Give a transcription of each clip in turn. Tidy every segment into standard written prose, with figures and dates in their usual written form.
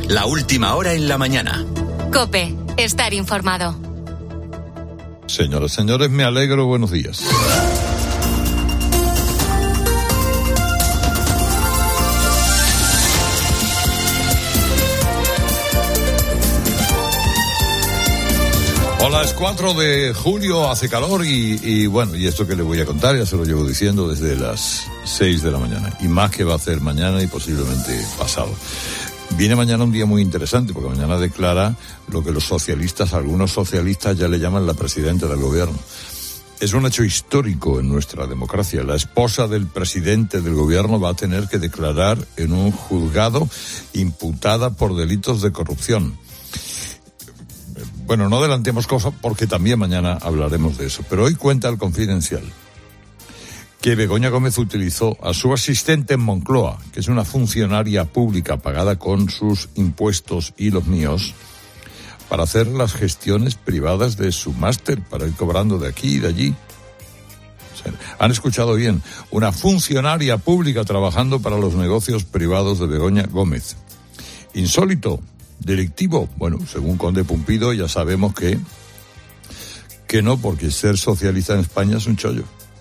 La última hora en la mañana. COPE. Estar informado. Señoras, señores, me alegro. Buenos días. Hola, es 4 de julio, hace calor y bueno, y esto que le voy a contar ya se lo llevo diciendo desde las 6 de la mañana. Y más que va a hacer mañana y posiblemente pasado. Viene mañana un día muy interesante porque mañana declara lo que los socialistas, algunos socialistas ya le llaman la presidenta del gobierno. Es un hecho histórico en nuestra democracia. La esposa del presidente del gobierno va a tener que declarar en un juzgado imputada por delitos de corrupción. Bueno, no adelantemos cosas porque también mañana hablaremos de eso. Pero hoy cuenta el Confidencial que Begoña Gómez utilizó a su asistente en Moncloa, que es una funcionaria pública pagada con sus impuestos y los míos, para hacer las gestiones privadas de su máster, para ir cobrando de aquí y de allí. O sea, han escuchado bien, una funcionaria pública trabajando para los negocios privados de Begoña Gómez. Insólito. Delictivo, bueno, según Conde Pumpido ya sabemos que no, porque ser socialista en España es un chollo.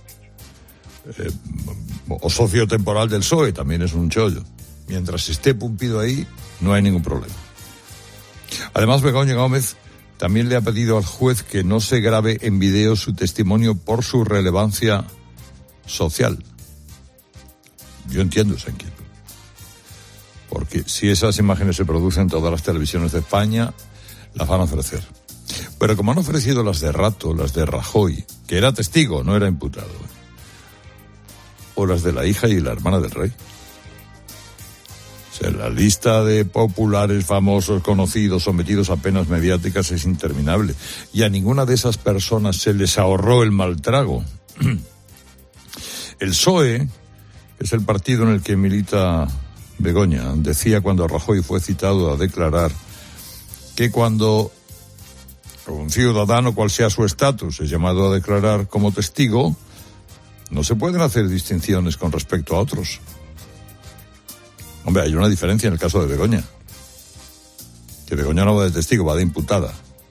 O socio temporal del PSOE también es un chollo. Mientras esté Pumpido ahí, no hay ningún problema. Además, Begoña Gómez también le ha pedido al juez que no se grabe en video su testimonio por su relevancia social. Yo entiendo esa inquietud. Porque si esas imágenes se producen en todas las televisiones de España, las van a ofrecer. Pero como han ofrecido las de Rato, las de Rajoy, que era testigo, no era imputado, o las de la hija y la hermana del rey. O sea, la lista de populares, famosos, conocidos, sometidos a penas mediáticas es interminable. Y a ninguna de esas personas se les ahorró el mal trago. El PSOE, que es el partido en el que milita Begoña, decía cuando Rajoy fue citado a declarar que cuando un ciudadano, cual sea su estatus, es llamado a declarar como testigo, no se pueden hacer distinciones con respecto a otros. Hombre, hay una diferencia en el caso de Begoña. Que Begoña no va de testigo, va de imputada.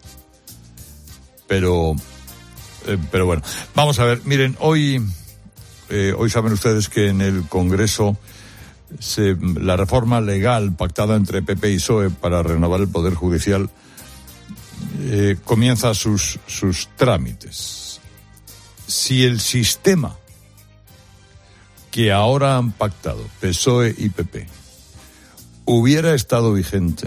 Pero bueno, vamos a ver, miren, hoy saben ustedes que en el Congreso la reforma legal pactada entre PP y PSOE para renovar el Poder Judicial comienza sus trámites. Si el sistema que ahora han pactado PSOE y PP hubiera estado vigente,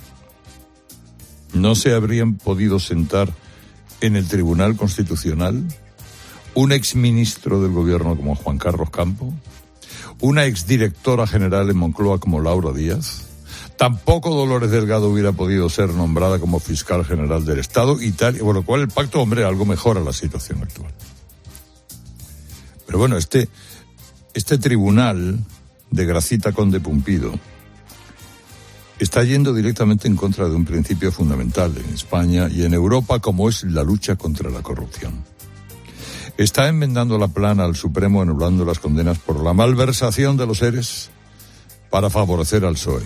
no se habrían podido sentar en el Tribunal Constitucional un exministro del gobierno como Juan Carlos Campo, una exdirectora general en Moncloa como Laura Díaz. Tampoco Dolores Delgado hubiera podido ser nombrada como fiscal general del Estado y tal, por lo cual el pacto, hombre, algo mejora la situación actual. Pero bueno, este tribunal de Gracita Conde Pumpido está yendo directamente en contra de un principio fundamental en España y en Europa, como es la lucha contra la corrupción. Está enmendando la plana al Supremo, anulando las condenas por la malversación de los seres para favorecer al PSOE.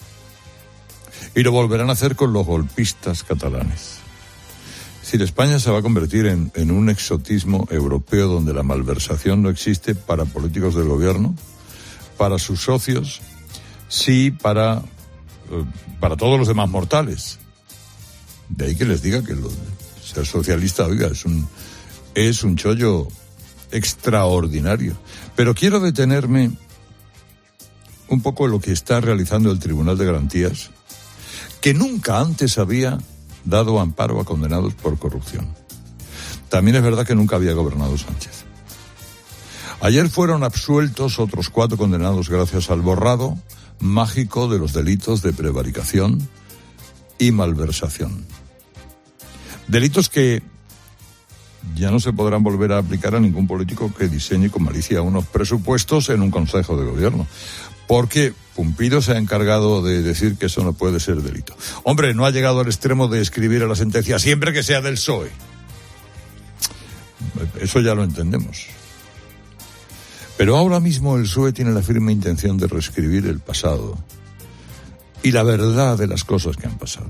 Y lo volverán a hacer con los golpistas catalanes. Es decir, España se va a convertir en un exotismo europeo donde la malversación no existe para políticos del gobierno, para sus socios, sí para todos los demás mortales. De ahí que les diga que ser socialista, oiga, es un chollo extraordinario. Pero quiero detenerme un poco en lo que está realizando el Tribunal de Garantías, que nunca antes había dado amparo a condenados por corrupción. También es verdad que nunca había gobernado Sánchez. Ayer fueron absueltos otros 4 condenados gracias al borrado mágico de los delitos de prevaricación y malversación. Delitos que ya no se podrán volver a aplicar a ningún político que diseñe con malicia unos presupuestos en un consejo de gobierno. Porque Pumpido se ha encargado de decir que eso no puede ser delito. Hombre, no ha llegado al extremo de escribir a la sentencia siempre que sea del PSOE. Eso ya lo entendemos. Pero ahora mismo el PSOE tiene la firme intención de reescribir el pasado y la verdad de las cosas que han pasado.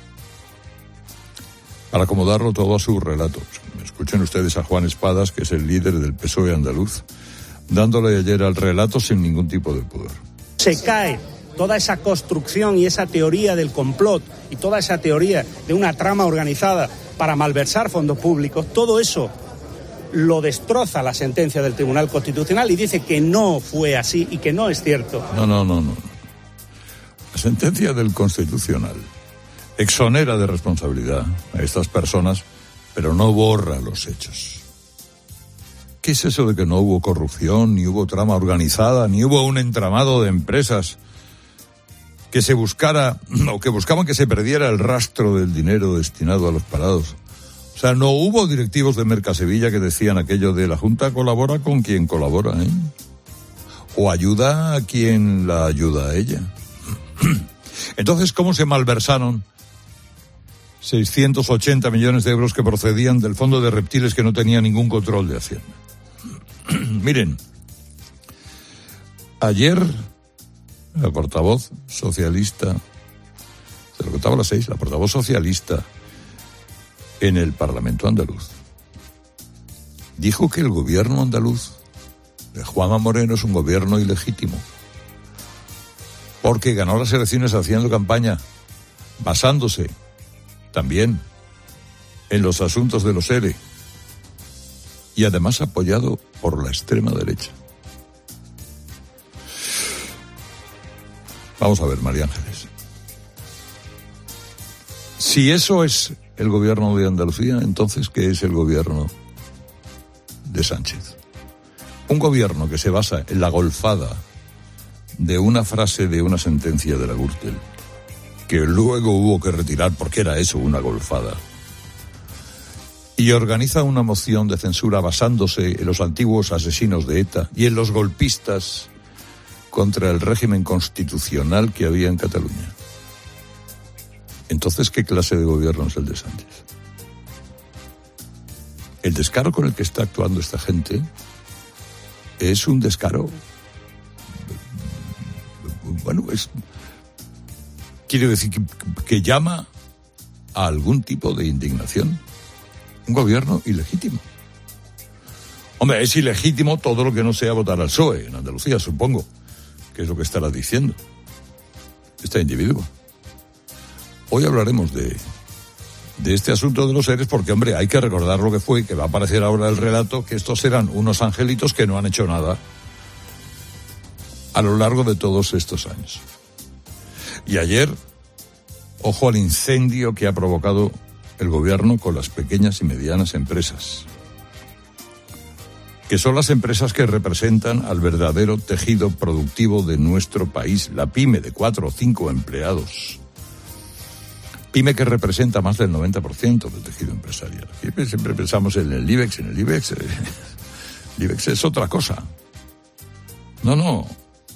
Para acomodarlo todo a su relato. Escuchen ustedes a Juan Espadas, que es el líder del PSOE andaluz, dándole ayer al relato sin ningún tipo de pudor. Se cae toda esa construcción y esa teoría del complot y toda esa teoría de una trama organizada para malversar fondos públicos, todo eso lo destroza la sentencia del Tribunal Constitucional y dice que no fue así y que no es cierto. No. La sentencia del Constitucional exonera de responsabilidad a estas personas, pero no borra los hechos. ¿Qué es eso de que no hubo corrupción, ni hubo trama organizada, ni hubo un entramado de empresas que se buscara, o que buscaban que se perdiera el rastro del dinero destinado a los parados? O sea, no hubo directivos de Mercasevilla que decían aquello de la Junta colabora con quien colabora, ¿eh? O ayuda a quien la ayuda a ella. Entonces, ¿cómo se malversaron 680 millones de euros que procedían del fondo de reptiles que no tenía ningún control de Hacienda? Miren, ayer la portavoz socialista, se lo contaba a las 6, la portavoz socialista en el Parlamento andaluz dijo que el gobierno andaluz de Juanma Moreno es un gobierno ilegítimo porque ganó las elecciones haciendo campaña basándose también en los asuntos de los ERE y además apoyado por la extrema derecha. Vamos a ver, María Ángeles. Si eso es el gobierno de Andalucía, entonces, ¿qué es el gobierno de Sánchez? Un gobierno que se basa en la golfada de una frase de una sentencia de la Gürtel, que luego hubo que retirar porque era eso, una golfada, y organiza una moción de censura basándose en los antiguos asesinos de ETA y en los golpistas contra el régimen constitucional que había en Cataluña. Entonces, ¿qué clase de gobierno es el de Sánchez? El descaro con el que está actuando esta gente es un descaro, quiero decir que llama a algún tipo de indignación. Un gobierno ilegítimo. Hombre, es ilegítimo todo lo que no sea votar al PSOE en Andalucía, supongo, que es lo que estará diciendo este individuo. Hoy hablaremos de este asunto de los seres porque, hombre, hay que recordar lo que fue, que va a aparecer ahora el relato, que estos eran unos angelitos que no han hecho nada a lo largo de todos estos años. Y ayer, ojo al incendio que ha provocado el gobierno con las pequeñas y medianas empresas, que son las empresas que representan al verdadero tejido productivo de nuestro país, la pyme de 4 o 5 empleados. Pyme que representa más del 90% del tejido empresarial. Siempre pensamos en el IBEX, el IBEX es otra cosa. No.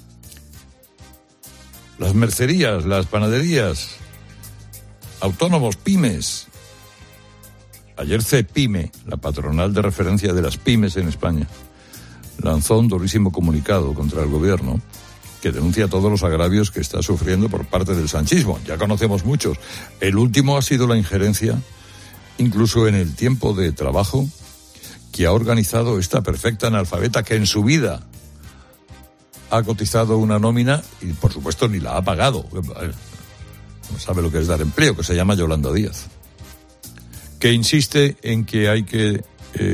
Las mercerías, las panaderías, autónomos, pymes. Ayer CEPYME, la patronal de referencia de las pymes en España, lanzó un durísimo comunicado contra el gobierno que denuncia todos los agravios que está sufriendo por parte del sanchismo. Ya conocemos muchos. El último ha sido la injerencia, incluso en el tiempo de trabajo, que ha organizado esta perfecta analfabeta que en su vida ha cotizado una nómina y, por supuesto, ni la ha pagado. No sabe lo que es dar empleo, que se llama Yolanda Díaz, que insiste en que hay que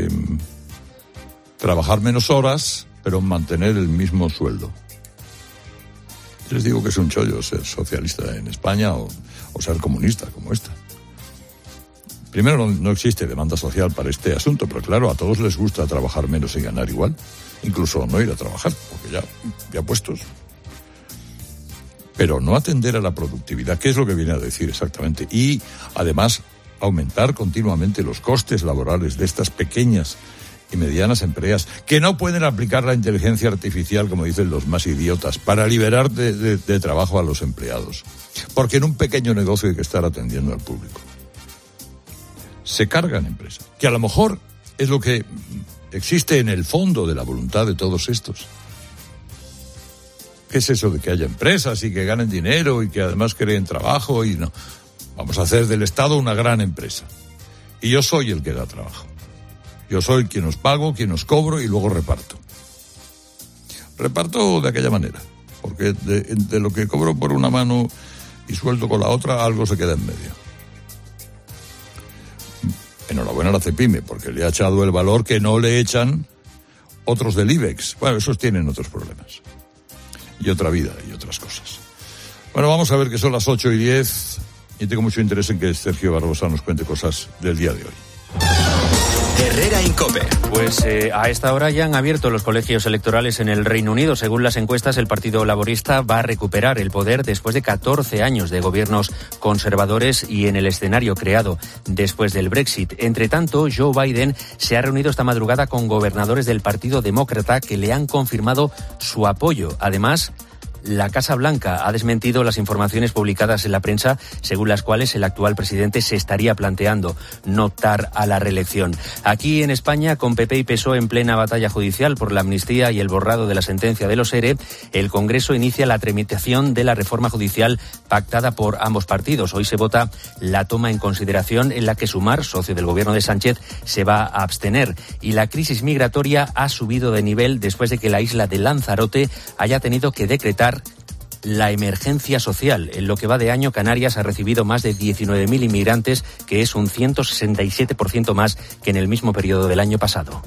trabajar menos horas, pero mantener el mismo sueldo. Les digo que es un chollo ser socialista en España o ser comunista como esta. Primero, no existe demanda social para este asunto, pero claro, a todos les gusta trabajar menos y ganar igual, incluso no ir a trabajar, porque ya puestos. Pero no atender a la productividad, ¿qué es lo que viene a decir exactamente? Y además aumentar continuamente los costes laborales de estas pequeñas y medianas empresas que no pueden aplicar la inteligencia artificial, como dicen los más idiotas, para liberar de trabajo a los empleados. Porque en un pequeño negocio hay que estar atendiendo al público. Se cargan empresas, que a lo mejor es lo que existe en el fondo de la voluntad de todos estos. ¿Qué es eso de que haya empresas y que ganen dinero y que además creen trabajo? Y no. Vamos a hacer del Estado una gran empresa. Y yo soy el que da trabajo. Yo soy quien os pago, quien os cobro y luego reparto. Reparto de aquella manera, porque de lo que cobro por una mano y sueldo con la otra, algo se queda en medio. Enhorabuena a la Cepime, porque le ha echado el valor que no le echan otros del IBEX. Bueno, esos tienen otros problemas. Y otra vida y otras cosas. Bueno, vamos a ver que son las 8:10 y tengo mucho interés en que Sergio Barbosa nos cuente cosas del día de hoy. Herrera Incope. Pues a esta hora ya han abierto los colegios electorales en el Reino Unido. Según las encuestas, el Partido Laborista va a recuperar el poder después de 14 años de gobiernos conservadores y en el escenario creado después del Brexit. Entre tanto, Joe Biden se ha reunido esta madrugada con gobernadores del Partido Demócrata que le han confirmado su apoyo. Además, la Casa Blanca ha desmentido las informaciones publicadas en la prensa según las cuales el actual presidente se estaría planteando no optar a la reelección. Aquí en España, con PP y PSOE en plena batalla judicial por la amnistía y el borrado de la sentencia de los ERE, el Congreso inicia la tramitación de la reforma judicial pactada por ambos partidos. Hoy se vota la toma en consideración en la que Sumar, socio del gobierno de Sánchez, se va a abstener. Y la crisis migratoria ha subido de nivel después de que la isla de Lanzarote haya tenido que decretar la emergencia social. En lo que va de año, Canarias ha recibido más de 19.000 inmigrantes, que es un 167% más que en el mismo periodo del año pasado.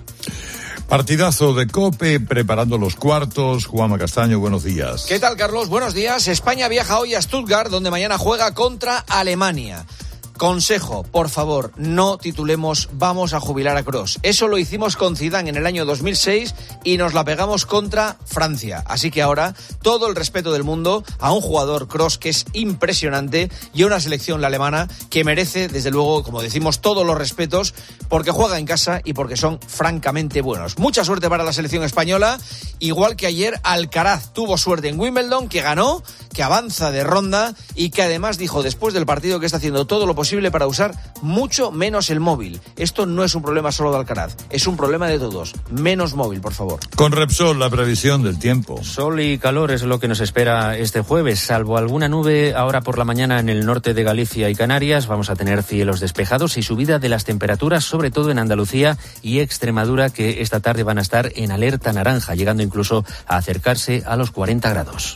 Partidazo de COPE, preparando los cuartos. Juanma Castaño, buenos días. ¿Qué tal, Carlos? Buenos días. España viaja hoy a Stuttgart, donde mañana juega contra Alemania. Consejo, por favor, no titulemos Vamos a jubilar a Kroos. Eso lo hicimos con Zidane en el año 2006 y nos la pegamos contra Francia. Así que ahora, todo el respeto del mundo a un jugador, Kroos, que es impresionante, y a una selección, la alemana, que merece, desde luego, como decimos, todos los respetos, porque juega en casa y porque son francamente buenos. Mucha suerte para la selección española, igual que ayer Alcaraz tuvo suerte en Wimbledon, que ganó, que avanza de ronda y que además dijo después del partido que está haciendo todo lo posible para usar mucho menos el móvil. Esto no es un problema solo de Alcaraz, es un problema de todos. Menos móvil, por favor. Con Repsol, la previsión del tiempo. Sol y calor es lo que nos espera este jueves, salvo alguna nube ahora por la mañana en el norte de Galicia y Canarias. Vamos a tener cielos despejados y subida de las temperaturas, sobre todo en Andalucía y Extremadura, que esta tarde van a estar en alerta naranja, llegando incluso a acercarse a los 40 grados.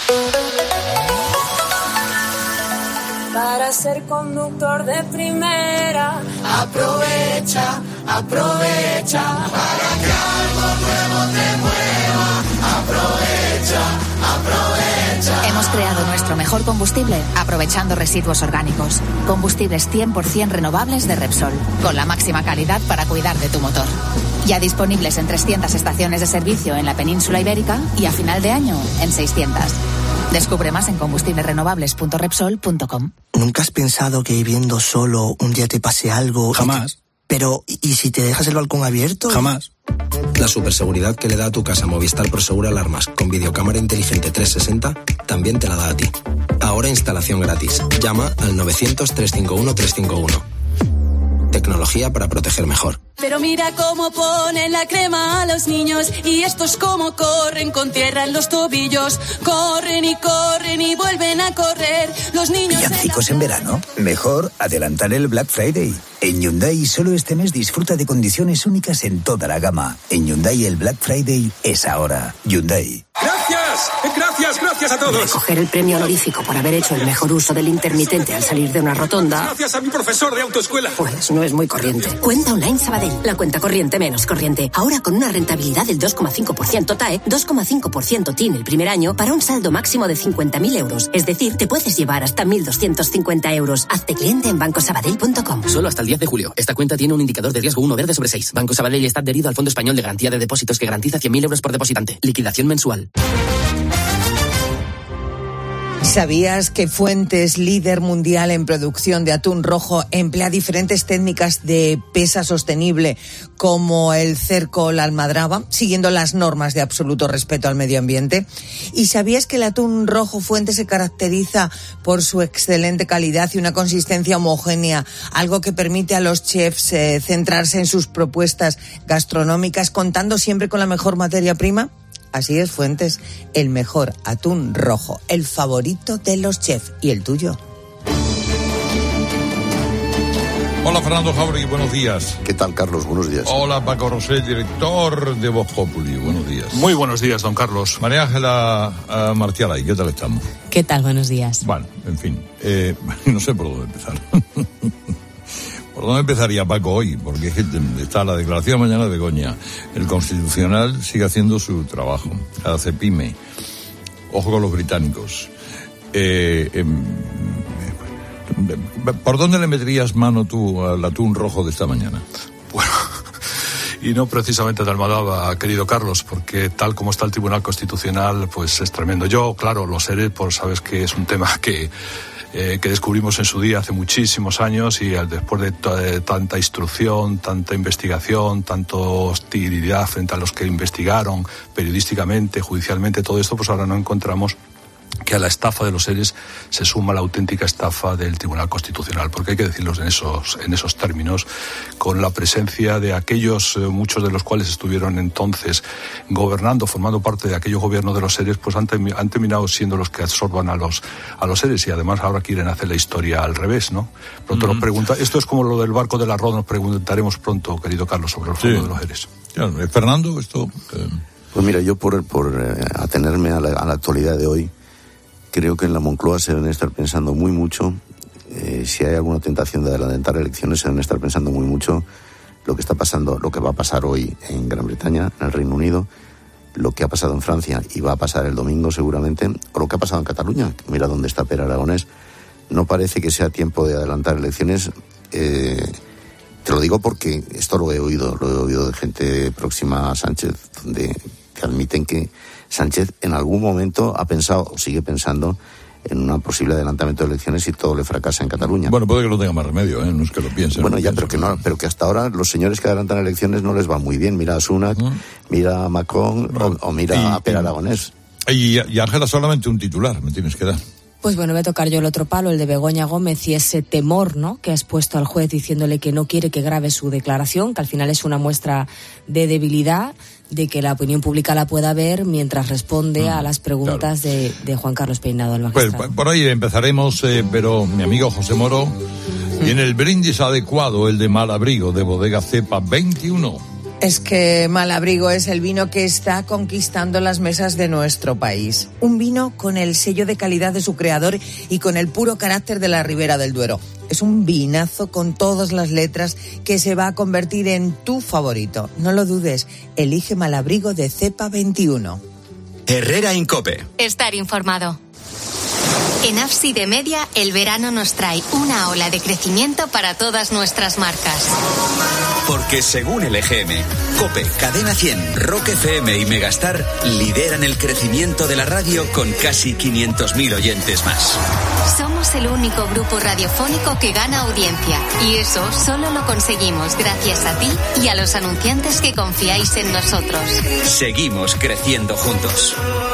Para ser conductor de primera, aprovecha, aprovecha, para que algo nuevo te mueva, aprovecha, aprovecha. Hemos creado nuestro mejor combustible aprovechando residuos orgánicos. Combustibles 100% renovables de Repsol, con la máxima calidad para cuidar de tu motor. Ya disponibles en 300 estaciones de servicio en la península ibérica y a final de año en 600. Descubre más en combustiblesrenovables.repsol.com. ¿Nunca has pensado que viviendo solo un día te pase algo? Jamás. Pero, ¿y si te dejas el balcón abierto? Jamás. La superseguridad que le da a tu casa Movistar Prosegur Alarmas con videocámara inteligente 360 también te la da a ti. Ahora instalación gratis. Llama al 900-351-351. Tecnología para proteger mejor. Pero mira cómo ponen la crema a los niños y estos cómo corren con tierra en los tobillos. Corren y vuelven a correr. Los niños... ¿Villancicos en verano? Mejor adelantar el Black Friday. En Hyundai solo este mes disfruta de condiciones únicas en toda la gama. En Hyundai el Black Friday es ahora. Hyundai. Gracias a todos. Recoger el premio honorífico por haber hecho el mejor uso del intermitente al salir de una rotonda. Gracias a mi profesor de autoescuela. Pues no es muy corriente. Cuenta Online Sabadell, la cuenta corriente menos corriente. Ahora con una rentabilidad del 2,5% TAE, 2,5% TIN el primer año para un saldo máximo de 50.000 euros. Es decir, te puedes llevar hasta 1.250 euros. Hazte cliente en bancosabadell.com. Solo hasta el 10 de julio. Esta cuenta tiene un indicador de riesgo 1 verde sobre 6. Banco Sabadell está adherido al Fondo Español de Garantía de Depósitos que garantiza 100.000 euros por depositante. Liquidación mensual. ¿Sabías que Fuentes, líder mundial en producción de atún rojo, emplea diferentes técnicas de pesa sostenible como el cerco o la almadraba, siguiendo las normas de absoluto respeto al medio ambiente? ¿Y sabías que el atún rojo Fuentes se caracteriza por su excelente calidad y una consistencia homogénea, algo que permite a los chefs centrarse en sus propuestas gastronómicas contando siempre con la mejor materia prima? Así es, Fuentes, el mejor atún rojo, el favorito de los chefs. ¿Y el tuyo? Hola, Fernando Jauregui, buenos días. ¿Qué tal, Carlos? Buenos días. Hola, Paco Rosell, director de Voz Populi. Buenos días. Muy buenos días, don Carlos. María Ángela Martialay, ¿qué tal estamos? ¿Qué tal? Buenos días. Bueno, en fin, no sé por dónde empezar. ¿Por dónde empezaría, Paco, hoy? Porque es que está la declaración mañana de Begoña. El Constitucional sigue haciendo su trabajo. La CEPIME. Ojo con los británicos. ¿Por dónde le meterías mano tú al atún rojo de esta mañana? Bueno, y no precisamente de Almadaba, querido Carlos, porque tal como está el Tribunal Constitucional, pues es tremendo. Yo, claro, los ERE, pues sabes que es un tema que descubrimos en su día hace muchísimos años y después de tanta instrucción, tanta investigación, tanta hostilidad frente a los que investigaron periodísticamente, judicialmente, todo esto, pues ahora no encontramos que a la estafa de los seres se suma la auténtica estafa del Tribunal Constitucional, porque hay que decirlos en esos términos, con la presencia de aquellos, muchos de los cuales estuvieron entonces gobernando, formando parte de aquellos gobiernos de los seres, pues han terminado siendo los que absorban a los seres, y además ahora quieren hacer la historia al revés, ¿no? Pronto nos pregunta, esto es como lo del barco del arroz, nos preguntaremos pronto, querido Carlos, sobre el fondo de los seres. Claro, Fernando, esto... Pues mira, yo por atenerme a la actualidad de hoy, creo que en la Moncloa se deben estar pensando muy mucho, si hay alguna tentación de adelantar elecciones, se deben estar pensando muy mucho lo que está pasando, lo que va a pasar hoy en Gran Bretaña, en el Reino Unido, lo que ha pasado en Francia y va a pasar el domingo seguramente, o lo que ha pasado en Cataluña. Mira dónde está Pere Aragonés. No parece que sea tiempo de adelantar elecciones. Te lo digo porque esto lo he oído de gente próxima a Sánchez, donde te admiten que Sánchez en algún momento ha pensado o sigue pensando en un posible adelantamiento de elecciones si todo le fracasa en Cataluña. Bueno, puede que no tenga más remedio, no es que lo piensen. Bueno, ya, pero que hasta ahora los señores que adelantan elecciones no les va muy bien. Mira a Sunak, mira a Macron o mira a Pere Aragonés. Y Ángela, solamente un titular me tienes que dar. Pues bueno, voy a tocar yo el otro palo, el de Begoña Gómez, y ese temor, ¿no?, que ha expuesto al juez diciéndole que no quiere que grabe su declaración, que al final es una muestra de debilidad, de que la opinión pública la pueda ver mientras responde a las preguntas de Juan Carlos Peinado, el magistrado. Pues por ahí empezaremos, pero mi amigo José Moro tiene el brindis adecuado, el de Malabrigo, de Bodega Cepa 21. Es que Malabrigo es el vino que está conquistando las mesas de nuestro país. Un vino con el sello de calidad de su creador y con el puro carácter de la Ribera del Duero. Es un vinazo con todas las letras que se va a convertir en tu favorito. No lo dudes, elige Malabrigo de Cepa 21. Herrera Incope. Estar informado. En Ábside Media, el verano nos trae una ola de crecimiento para todas nuestras marcas. Porque según el EGM, COPE, Cadena 100, Rock FM y Megastar lideran el crecimiento de la radio con casi 500.000 oyentes más. Somos el único grupo radiofónico que gana audiencia. Y eso solo lo conseguimos gracias a ti y a los anunciantes que confiáis en nosotros. Seguimos creciendo juntos.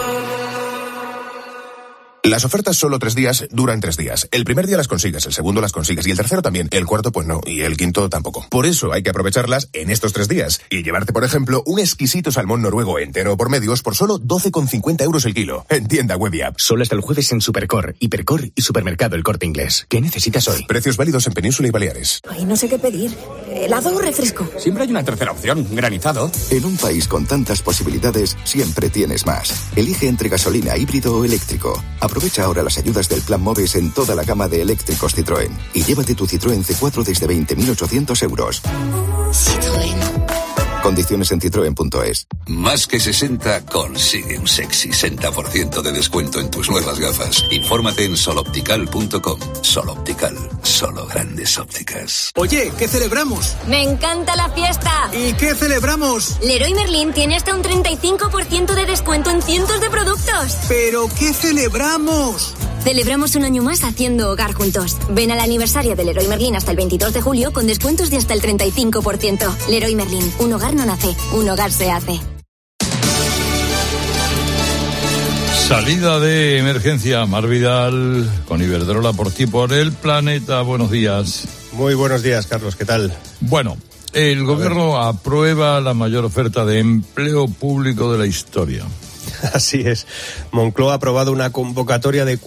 Las ofertas solo 3 días duran 3 días. El primer día las consigues, el segundo las consigues y el tercero también. El cuarto pues no, y el quinto tampoco. Por eso hay que aprovecharlas en estos 3 días y llevarte, por ejemplo, un exquisito salmón noruego entero por medios por solo 12,50 euros el kilo. En tienda web y app. Solo hasta el jueves en Supercor, Hipercor y Supermercado El Corte Inglés. ¿Qué necesitas hoy? Precios válidos en Península y Baleares. Ay, no sé qué pedir. ¿Helado o refresco? Siempre hay una tercera opción, granizado. En un país con tantas posibilidades, siempre tienes más. Elige entre gasolina, híbrido o eléctrico. Aprovecha ahora las ayudas del Plan MOVES en toda la gama de eléctricos Citroën. Y llévate tu Citroën C4 desde 20.800 euros. Citroën. Condiciones en citroen.es. Más que 60 consigue un sexy 60% de descuento en tus nuevas gafas. Infórmate en soloptical.com. Sol Optical, solo grandes ópticas. Oye, ¿qué celebramos? ¡Me encanta la fiesta! ¿Y qué celebramos? Leroy Merlin tiene hasta un 35% de descuento en cientos de productos. ¿Pero qué celebramos? Celebramos un año más haciendo hogar juntos. Ven al aniversario de Leroy Merlin hasta el 22 de julio con descuentos de hasta el 35%. Leroy Merlin, un hogar no nace, un hogar se hace. Salida de emergencia, Mar Vidal, con Iberdrola por ti, por el planeta. Buenos días. Muy buenos días, Carlos, ¿qué tal? Bueno, el gobierno aprueba la mayor oferta de empleo público de la historia. Así es. Moncloa ha aprobado una convocatoria de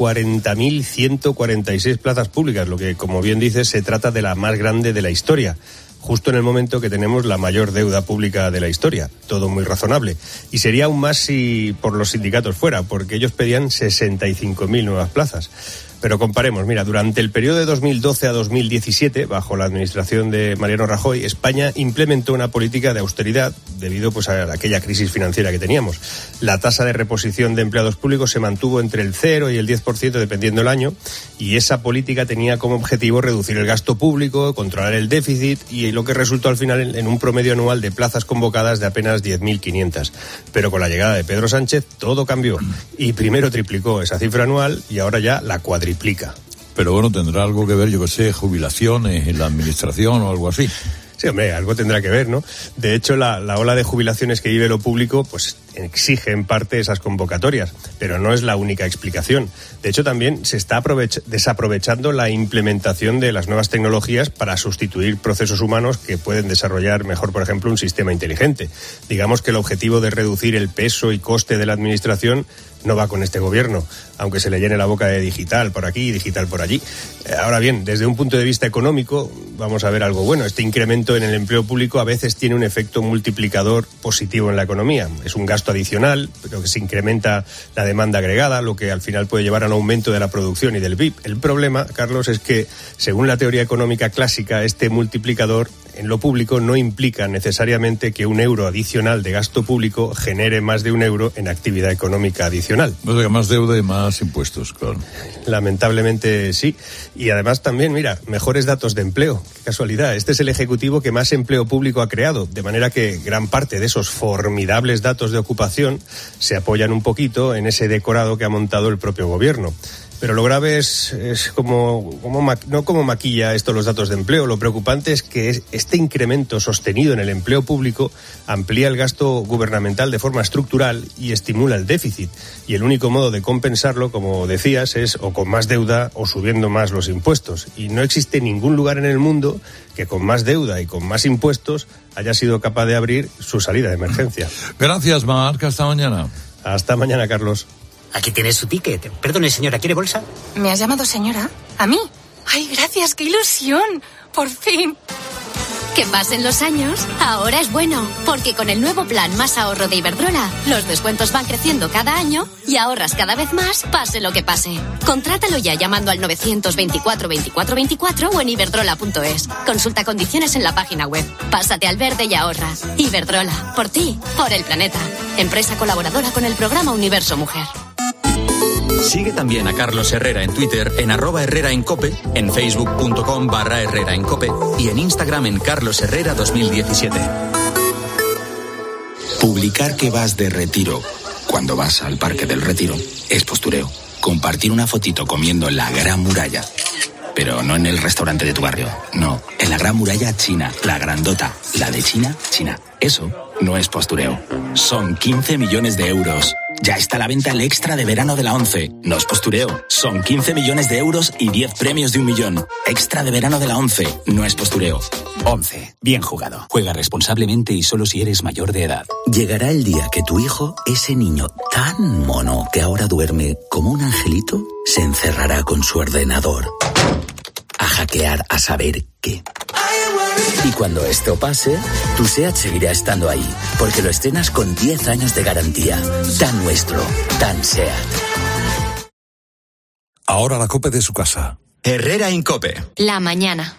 40.146 plazas públicas, lo que, como bien dices, se trata de la más grande de la historia. Justo en el momento que tenemos la mayor deuda pública de la historia. Todo muy razonable. Y sería aún más si por los sindicatos fuera, porque ellos pedían 65.000 nuevas plazas. Pero comparemos, mira, durante el periodo de 2012 a 2017, bajo la administración de Mariano Rajoy, España implementó una política de austeridad debido pues a aquella crisis financiera que teníamos. La tasa de reposición de empleados públicos se mantuvo entre el 0 y el 10% dependiendo del año, y esa política tenía como objetivo reducir el gasto público, controlar el déficit, y lo que resultó al final en un promedio anual de plazas convocadas de apenas 10.500. Pero con la llegada de Pedro Sánchez todo cambió, y primero triplicó esa cifra anual y ahora ya la cuadriplica. Pero bueno, tendrá algo que ver, yo que sé, jubilaciones en la administración o algo así. Sí, hombre, algo tendrá que ver, ¿no? De hecho, la ola de jubilaciones que vive lo público, pues exige en parte esas convocatorias, pero no es la única explicación. De hecho, también se está desaprovechando la implementación de las nuevas tecnologías para sustituir procesos humanos que pueden desarrollar mejor, por ejemplo, un sistema inteligente. Digamos que el objetivo de reducir el peso y coste de la administración no va con este gobierno, aunque se le llene la boca de digital por aquí y digital por allí. Ahora bien, desde un punto de vista económico, vamos a ver algo bueno. Este incremento en el empleo público a veces tiene un efecto multiplicador positivo en la economía. Es un gasto adicional, pero que se incrementa la demanda agregada, lo que al final puede llevar a un aumento de la producción y del PIB. El problema, Carlos, es que, según la teoría económica clásica, este multiplicador en lo público no implica necesariamente que un euro adicional de gasto público genere más de un euro en actividad económica adicional. O sea, más deuda y más impuestos, claro. Lamentablemente sí. Y además también, mira, mejores datos de empleo. Qué casualidad. Este es el ejecutivo que más empleo público ha creado, de manera que gran parte de esos formidables datos de ocupación se apoyan un poquito en ese decorado que ha montado el propio gobierno. Pero lo grave es no como maquilla esto los datos de empleo. Lo preocupante es que este incremento sostenido en el empleo público amplía el gasto gubernamental de forma estructural y estimula el déficit. Y el único modo de compensarlo, como decías, es o con más deuda o subiendo más los impuestos. Y no existe ningún lugar en el mundo que con más deuda y con más impuestos haya sido capaz de abrir su salida de emergencia. Gracias, Marc. Hasta mañana. Hasta mañana, Carlos. Aquí tiene su ticket. Perdone, señora, ¿quiere bolsa? ¿Me has llamado señora? ¿A mí? ¡Ay, gracias! ¡Qué ilusión! ¡Por fin! Que pasen los años, ahora es bueno, porque con el nuevo plan Más Ahorro de Iberdrola, los descuentos van creciendo cada año y ahorras cada vez más, pase lo que pase. Contrátalo ya llamando al 924 24 24 o en iberdrola.es. Consulta condiciones en la página web. Pásate al verde y ahorra. Iberdrola, por ti, por el planeta. Empresa colaboradora con el programa Universo Mujer. Sigue también a Carlos Herrera en Twitter en @HerreraEnCope, en facebook.com/HerreraEnCope y en Instagram en carlosherrera2017. Publicar que vas de retiro cuando vas al Parque del Retiro es postureo. Compartir una fotito comiendo en la Gran Muralla, pero no en el restaurante de tu barrio, no, en la Gran Muralla China, la grandota, la de China, China. Eso no es postureo. Son 15 millones de euros. Ya está a la venta el extra de verano de la 11. No es postureo. Son 15 millones de euros y 10 premios de 1 millón. Extra de verano de la 11. No es postureo. 11. Bien jugado. Juega responsablemente y solo si eres mayor de edad. Llegará el día que tu hijo, ese niño tan mono que ahora duerme como un angelito, se encerrará con su ordenador a hackear a saber qué. Y cuando esto pase, tu SEAT seguirá estando ahí, porque lo estrenas con 10 años de garantía. Tan nuestro, tan SEAT. Ahora la COPE de su casa. Herrera Incope. La mañana.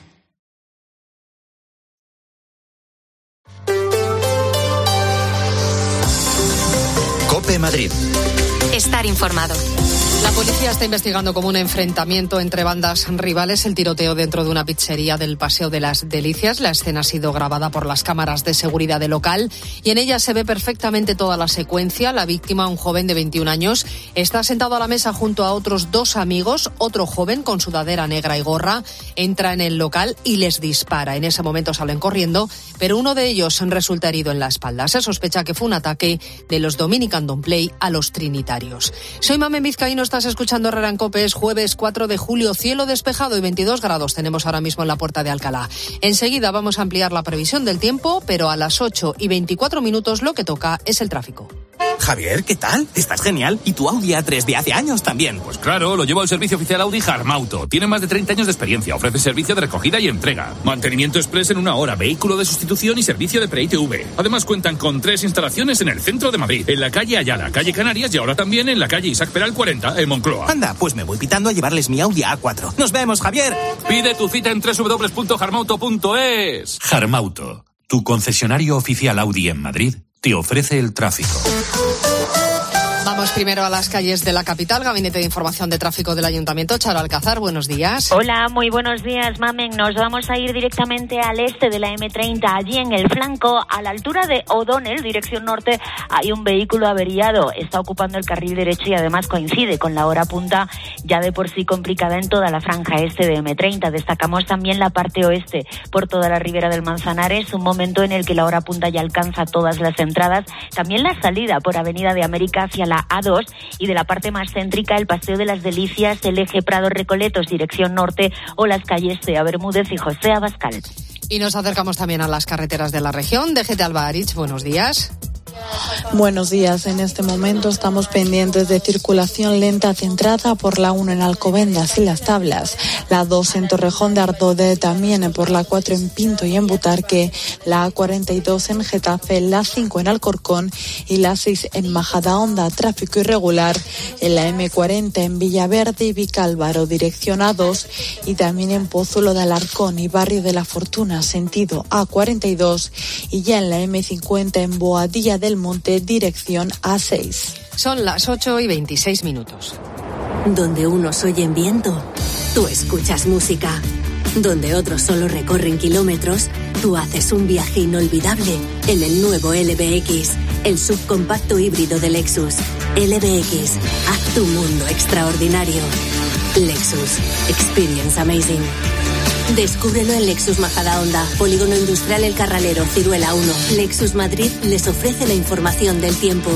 COPE Madrid. Estar informado. La policía está investigando como un enfrentamiento entre bandas rivales el tiroteo dentro de una pizzería del Paseo de las Delicias. La escena ha sido grabada por las cámaras de seguridad del local y en ella se ve perfectamente toda la secuencia. La víctima, un joven de 21 años, está sentado a la mesa junto a otros 2 amigos. Otro joven con sudadera negra y gorra entra en el local y les dispara. En ese momento salen corriendo, pero uno de ellos resulta herido en la espalda. Se sospecha que fue un ataque de los Dominican Don't Play a los trinitarios. Soy Mamen Vizcaíno. Estás escuchando Herrera en COPE. Es jueves 4 de julio, cielo despejado y 22 grados tenemos ahora mismo en la Puerta de Alcalá. Enseguida vamos a ampliar la previsión del tiempo, pero a las 8:24 lo que toca es el tráfico. Javier, ¿qué tal? Estás genial. ¿Y tu Audi A3 de hace años también? Pues claro, lo llevo al servicio oficial Audi Harmauto. Tiene más de 30 años de experiencia. Ofrece servicio de recogida y entrega. Mantenimiento express en 1 hora, vehículo de sustitución y servicio de pre-ITV. Además cuentan con 3 instalaciones en el centro de Madrid, en la calle Ayala, calle Canarias y ahora también en la calle Isaac Peral 40, en Moncloa. Anda, pues me voy pitando a llevarles mi Audi A4. ¡Nos vemos, Javier! Pide tu cita en www.harmauto.es. Harmauto, tu concesionario oficial Audi en Madrid, te ofrece el tráfico. Vamos primero a las calles de la capital. Gabinete de Información de Tráfico del Ayuntamiento. Charo Alcázar, buenos días. Hola, muy buenos días, Mamen. Nos vamos a ir directamente al este de la M30. Allí en el flanco, a la altura de O'Donnell, dirección norte, hay un vehículo averiado. Está ocupando el carril derecho y además coincide con la hora punta, ya de por sí complicada en toda la franja este de M30. Destacamos también la parte oeste, por toda la ribera del Manzanares, un momento en el que la hora punta ya alcanza todas las entradas. También la salida por Avenida de América hacia la A2 y de la parte más céntrica el Paseo de las Delicias, el eje Prado-Recoletos, dirección norte, o las calles Cea Bermúdez y José Abascal. Y nos acercamos también a las carreteras de la región. DGT Alba-Aritz, buenos días. Buenos días. En este momento estamos pendientes de circulación lenta centrada por la 1 en Alcobendas y Las Tablas, la 2 en Torrejón de Ardoz, también por la 4 en Pinto y en Butarque, la A42 en Getafe, la 5 en Alcorcón y la 6 en Majadahonda. Tráfico irregular en la M40 en Villaverde y Vicálvaro, dirección A2, y también en Pozuelo de Alarcón y Barrio de la Fortuna, sentido A42, y ya en la M50 en Boadilla del Monte, dirección A6. Son las 8:26. Donde unos oyen viento, tú escuchas música. Donde otros solo recorren kilómetros, tú haces un viaje inolvidable en el nuevo LBX, el subcompacto híbrido de Lexus. LBX, haz tu mundo extraordinario. Lexus, experience amazing. Descúbrelo en Lexus Majadahonda, Polígono Industrial El Carralero, Ciruela 1. Lexus Madrid les ofrece la información del tiempo.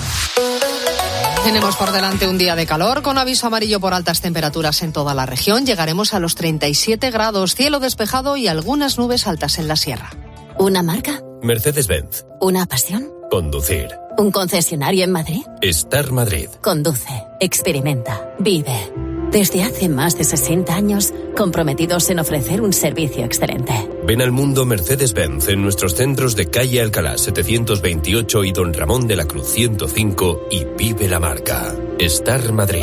Tenemos por delante un día de calor con aviso amarillo por altas temperaturas en toda la región. Llegaremos a los 37 grados, cielo despejado y algunas nubes altas en la sierra. ¿Una marca? Mercedes-Benz. ¿Una pasión? Conducir. ¿Un concesionario en Madrid? Star Madrid. Conduce, experimenta, vive. Desde hace más de 60 años, comprometidos en ofrecer un servicio excelente. Ven al mundo Mercedes-Benz en nuestros centros de calle Alcalá 728 y Don Ramón de la Cruz 105 y vive la marca. Star Madrid.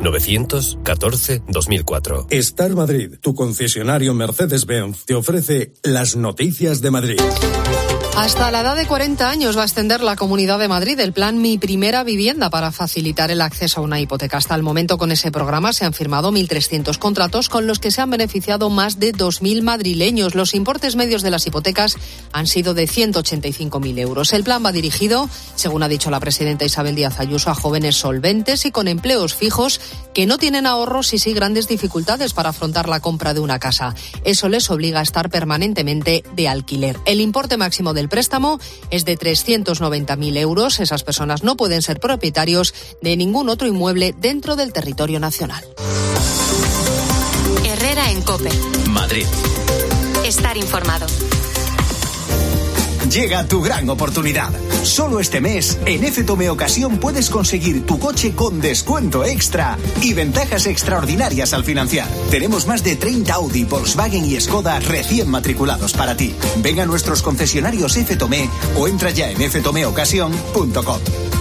914-2004. Star Madrid, tu concesionario Mercedes-Benz, te ofrece las noticias de Madrid. Hasta la edad de 40 años va a extender la Comunidad de Madrid el plan Mi Primera Vivienda para facilitar el acceso a una hipoteca. Hasta el momento, con ese programa se han firmado 1.300 contratos con los que se han beneficiado más de 2.000 madrileños. Los importes medios de las hipotecas han sido de 185.000 euros. El plan va dirigido, según ha dicho la presidenta Isabel Díaz Ayuso, a jóvenes solventes y con empleos fijos que no tienen ahorros y sí grandes dificultades para afrontar la compra de una casa. Eso les obliga a estar permanentemente de alquiler. El importe máximo del préstamo es de 390.000 euros. Esas personas no pueden ser propietarios de ningún otro inmueble dentro del territorio nacional. Herrera en COPE. Madrid. Estar informado. Llega tu gran oportunidad. Solo este mes, en FTOME Ocasión puedes conseguir tu coche con descuento extra y ventajas extraordinarias al financiar. Tenemos más de 30 Audi, Volkswagen y Skoda recién matriculados para ti. Ven a nuestros concesionarios FTOME o entra ya en ftomeocasión.com.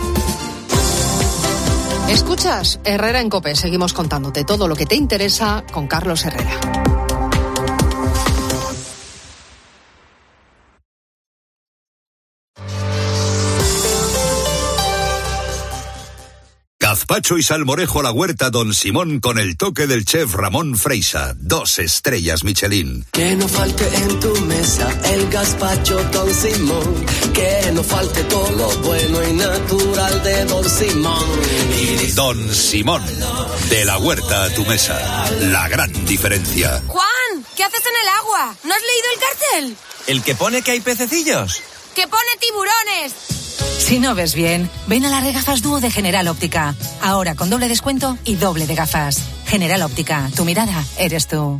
Escuchas Herrera en COPE. Seguimos contándote todo lo que te interesa con Carlos Herrera. Gazpacho y salmorejo a la huerta Don Simón con el toque del chef Ramón Freisa. 2 estrellas Michelin. Que no falte en tu mesa el gazpacho Don Simón. Que no falte todo lo bueno y natural de Don Simón. Don Simón, de la huerta a tu mesa. La gran diferencia. Juan, ¿qué haces en el agua? ¿No has leído el cartel? ¿El que pone que hay pececillos? ¡Que pone tiburones! Si no ves bien, ven a las regafas Dúo de General Óptica. Ahora con doble descuento y doble de gafas. General Óptica, tu mirada eres tú.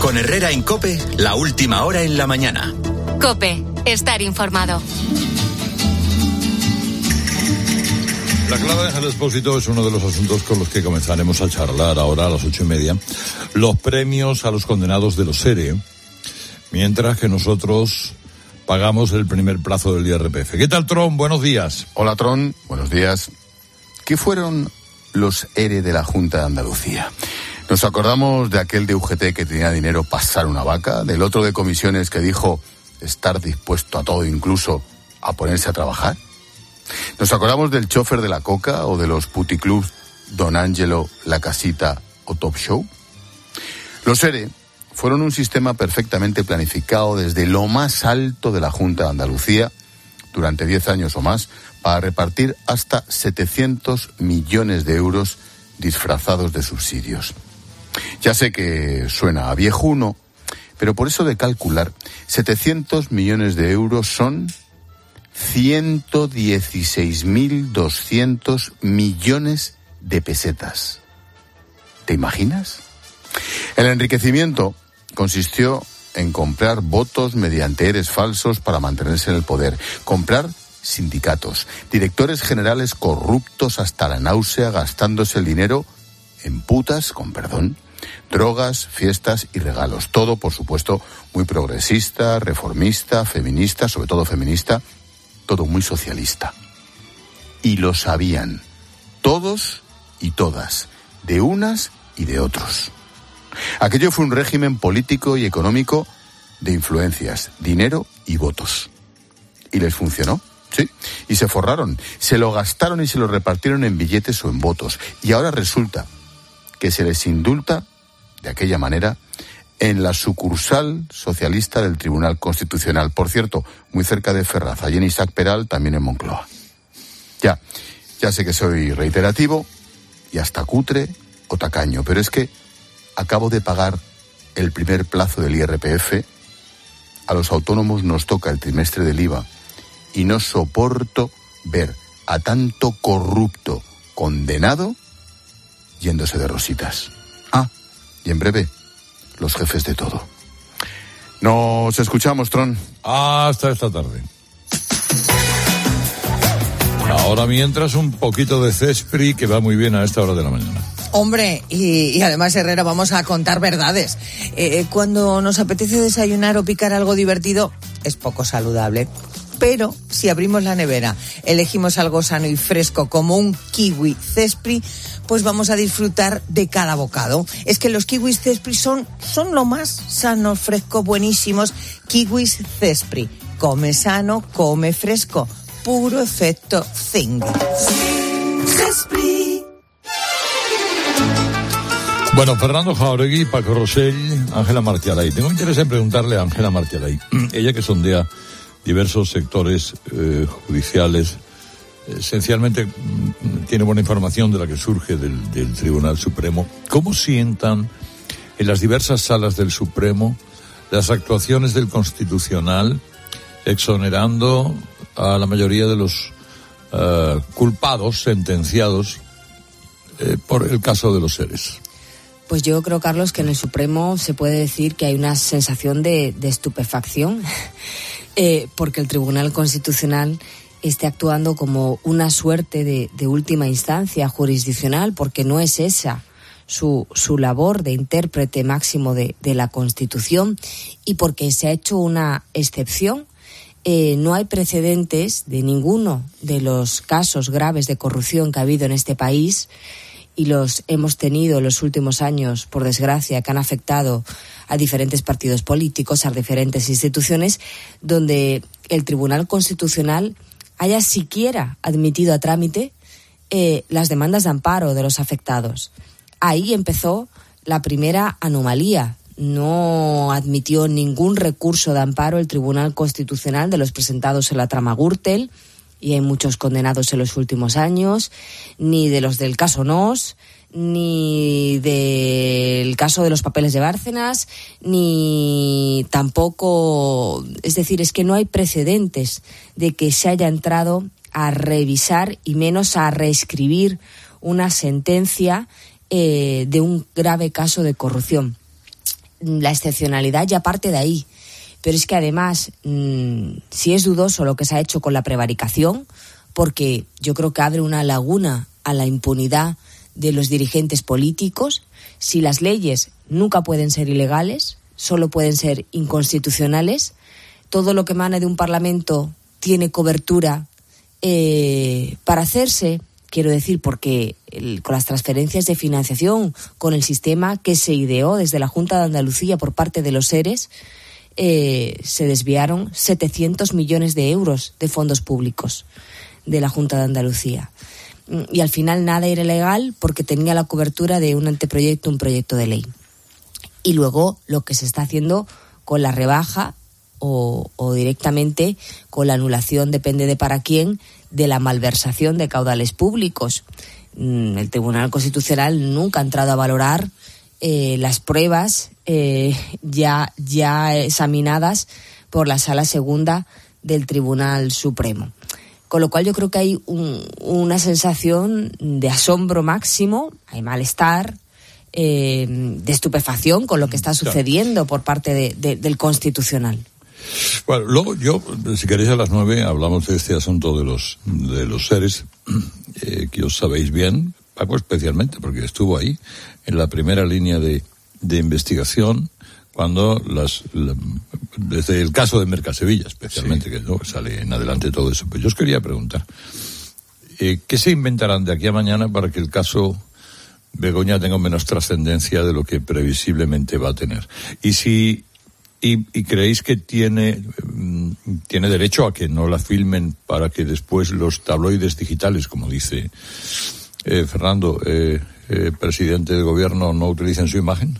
Con Herrera en COPE, la última hora en la mañana. COPE, estar informado. La clave de Ángel Expósito es uno de los asuntos con los que comenzaremos a charlar ahora a las 8:30. Los premios a los condenados de los ERE, mientras que nosotros pagamos el primer plazo del IRPF. ¿Qué tal, Tron? Buenos días. Hola, Tron. Buenos días. ¿Qué fueron los ERE de la Junta de Andalucía? Nos acordamos de aquel de UGT que tenía dinero para pasar una vaca, del otro de comisiones que dijo estar dispuesto a todo, incluso a ponerse a trabajar. Nos acordamos del chofer de la Coca o de los puticlubs Don Ángelo, La Casita o Top Show. Los ERE fueron un sistema perfectamente planificado desde lo más alto de la Junta de Andalucía durante 10 años o más para repartir hasta 700 millones de euros disfrazados de subsidios. Ya sé que suena a viejuno, pero por eso de calcular, 700 millones de euros son 116.200 millones de pesetas. ¿Te imaginas? El enriquecimiento consistió en comprar votos mediante EREs falsos para mantenerse en el poder, comprar sindicatos, directores generales corruptos hasta la náusea gastándose el dinero en putas, con perdón, drogas, fiestas y regalos. Todo, por supuesto, muy progresista, reformista, feminista, sobre todo feminista, todo muy socialista. Y lo sabían, todos y todas, de unas y de otros. Aquello fue un régimen político y económico de influencias, dinero y votos. ¿Y les funcionó? Sí. Y se forraron, se lo gastaron y se lo repartieron en billetes o en votos. Y ahora resulta que se les indulta, de aquella manera, en la sucursal socialista del Tribunal Constitucional. Por cierto, muy cerca de Ferraz, allí en Isaac Peral, también en Moncloa. Ya sé que soy reiterativo y hasta cutre o tacaño, pero es que acabo de pagar el primer plazo del IRPF, a los autónomos nos toca el trimestre del IVA y no soporto ver a tanto corrupto condenado yéndose de rositas. Y en breve, los jefes de todo. Nos escuchamos, Tron. Hasta esta tarde. Ahora mientras un poquito de Cespri, que va muy bien a esta hora de la mañana. Hombre, y además, Herrera, vamos a contar verdades. Cuando nos apetece desayunar o picar algo divertido, es poco saludable. Pero si abrimos la nevera, elegimos algo sano y fresco como un kiwi Cespri, pues vamos a disfrutar de cada bocado. Es que los kiwis Cespri son lo más sanos, frescos, buenísimos. Kiwis Cespri. Come sano, come fresco. Puro efecto Zing. Cespri. Bueno, Fernando Jauregui, Paco Rosell, Ángela Martialay. Tengo interés en preguntarle a Ángela Martialay, ella que sondea diversos sectores judiciales, esencialmente tiene buena información de la que surge del Tribunal Supremo. ¿Cómo sientan en las diversas salas del Supremo las actuaciones del Constitucional exonerando a la mayoría de los culpados, sentenciados por el caso de los ERES? Pues yo creo, Carlos, que en el Supremo se puede decir que hay una sensación de estupefacción porque el Tribunal Constitucional esté actuando como una suerte de última instancia jurisdiccional, porque no es esa su labor de intérprete máximo de la Constitución, y porque se ha hecho una excepción. No hay precedentes de ninguno de los casos graves de corrupción que ha habido en este país, y los hemos tenido en los últimos años, por desgracia, que han afectado a diferentes partidos políticos, a diferentes instituciones, donde el Tribunal Constitucional haya siquiera admitido a trámite las demandas de amparo de los afectados. Ahí empezó la primera anomalía. No admitió ningún recurso de amparo el Tribunal Constitucional de los presentados en la trama Gürtel, y hay muchos condenados en los últimos años, ni de los del caso Nos, ni del caso de los papeles de Bárcenas, ni tampoco... Es decir, es que no hay precedentes de que se haya entrado a revisar y menos a reescribir una sentencia de un grave caso de corrupción. la excepcionalidad ya parte de ahí. Pero es que además, si es dudoso lo que se ha hecho con la prevaricación, porque yo creo que abre una laguna a la impunidad de los dirigentes políticos. Si las leyes nunca pueden ser ilegales, solo pueden ser inconstitucionales, todo lo que emana de un parlamento tiene cobertura para hacerse, quiero decir, porque con las transferencias de financiación, con el sistema que se ideó desde la Junta de Andalucía por parte de los seres, se desviaron 700 millones de euros de fondos públicos de la Junta de Andalucía. Y al final nada era legal porque tenía la cobertura de un anteproyecto, un proyecto de ley. Y luego lo que se está haciendo con la rebaja o directamente con la anulación, depende de para quién, de la malversación de caudales públicos. El Tribunal Constitucional nunca ha entrado a valorar las pruebas ya examinadas por la Sala Segunda del Tribunal Supremo. Con lo cual yo creo que hay una sensación de asombro máximo, hay malestar, de estupefacción con lo que está sucediendo por parte del Constitucional. Bueno, luego yo, si queréis a las 9 hablamos de este asunto de los seres, que os sabéis bien, Paco especialmente, porque estuvo ahí en la primera línea de investigación cuando desde el caso de Mercasevilla especialmente, que ¿no? sale en adelante todo eso. Pues yo os quería preguntar, ¿qué se inventarán de aquí a mañana para que el caso Begoña tenga menos trascendencia de lo que previsiblemente va a tener? Y creéis que tiene derecho a que no la filmen para que después los tabloides digitales, como dice Fernando, presidente del gobierno, no utilicen su imagen?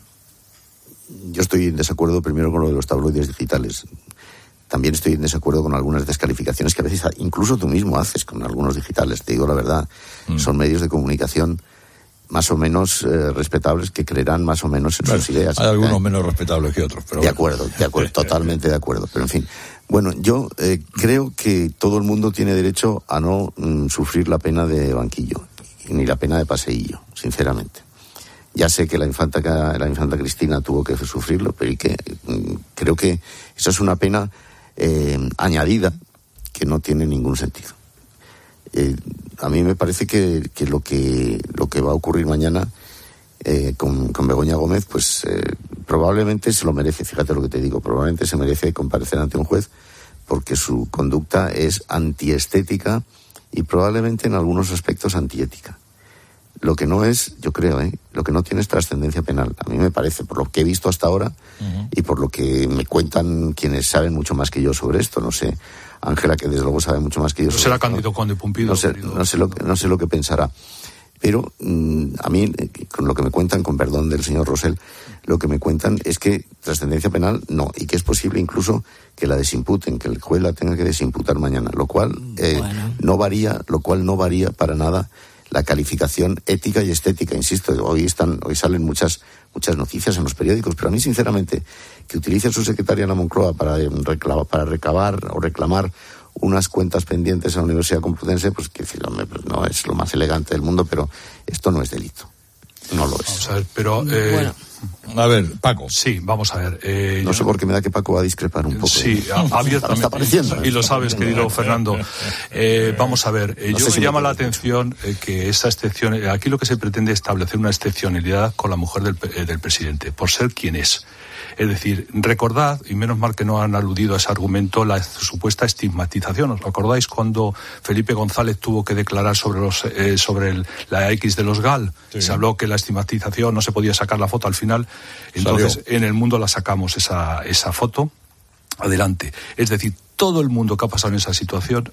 Yo estoy en desacuerdo primero con lo de los tabloides digitales. También estoy en desacuerdo con algunas descalificaciones que a veces incluso tú mismo haces con algunos digitales. Te digo la verdad, son medios de comunicación más o menos respetables que creerán más o menos en sus ideas. Hay algunos menos respetables que otros, pero... De acuerdo, totalmente de acuerdo. Pero en fin, bueno, yo creo que todo el mundo tiene derecho a no sufrir la pena de banquillo, ni la pena de paseillo, sinceramente. Ya sé que la infanta Cristina tuvo que sufrirlo, pero creo que eso es una pena añadida que no tiene ningún sentido. A mí me parece que lo que va a ocurrir mañana con Begoña Gómez, pues probablemente se lo merece. Fíjate lo que te digo, probablemente se merece comparecer ante un juez porque su conducta es antiestética y probablemente en algunos aspectos antiética. Lo que no es, yo creo, lo que no tiene es trascendencia penal. A mí me parece, por lo que he visto hasta ahora y por lo que me cuentan quienes saben mucho más que yo sobre esto, no sé, Ángela, que desde luego sabe mucho más que yo. No será Cándido Conde Pumpido. No sé lo que pensará. Pero a mí, con lo que me cuentan, con perdón del señor Rosell, lo que me cuentan es que trascendencia penal no, y que es posible incluso que la desimputen, que el juez la tenga que desimputar mañana, lo cual no varía para nada la calificación ética y estética. Insisto, hoy salen muchas noticias en los periódicos, pero a mí, sinceramente, que utilice a su secretaria Ana Moncloa para recabar o reclamar unas cuentas pendientes a la Universidad Complutense, pues que pues no es lo más elegante del mundo, pero esto no es delito. No lo es. Vamos a ver, pero... A ver, Paco. Sí, vamos a ver. No sé por qué me da que Paco va a discrepar un poco. Sí, abiertamente. Está apareciendo. Y lo sabes, querido Fernando. Vamos a ver. Me llama la atención que esa excepción... Aquí lo que se pretende es establecer una excepcionalidad con la mujer del presidente, por ser quien es. Es decir, recordad, y menos mal que no han aludido a ese argumento, la supuesta estigmatización. ¿Os acordáis cuando Felipe González tuvo que declarar sobre la X de los GAL? Sí. Se habló que la estigmatización no se podía sacar la foto al final. Entonces, en El Mundo la sacamos esa foto. Adelante. Es decir, todo el mundo que ha pasado en esa situación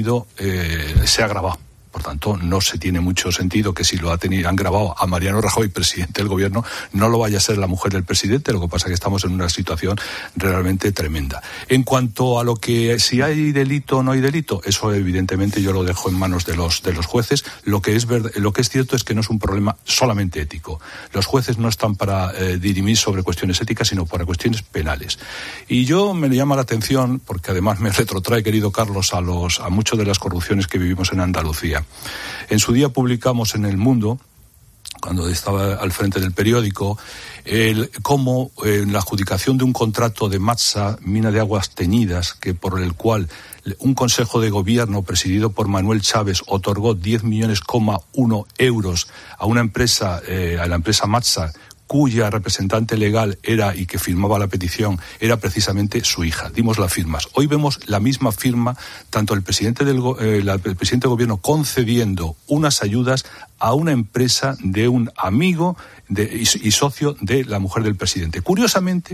se ha grabado. Por tanto, no se tiene mucho sentido que si han grabado a Mariano Rajoy, presidente del gobierno, no lo vaya a ser la mujer del presidente. Lo que pasa es que estamos en una situación realmente tremenda. En cuanto a lo que si hay delito o no hay delito, eso evidentemente yo lo dejo en manos de los jueces. Lo que es cierto es que no es un problema solamente ético. Los jueces no están para dirimir sobre cuestiones éticas, sino para cuestiones penales. Y yo me llama la atención, porque además me retrotrae, querido Carlos, a muchas de las corrupciones que vivimos en Andalucía. En su día publicamos en El Mundo cuando estaba al frente del periódico, cómo en la adjudicación de un contrato de Matsa, mina de aguas teñidas, que por el cual un consejo de gobierno presidido por Manuel Chávez otorgó 10,1 millones a una empresa, a la empresa Matsa, cuya representante legal era y que firmaba la petición era precisamente su hija. Dimos las firmas. Hoy vemos la misma firma, tanto el presidente del gobierno concediendo unas ayudas a una empresa de un amigo y socio de la mujer del presidente. Curiosamente,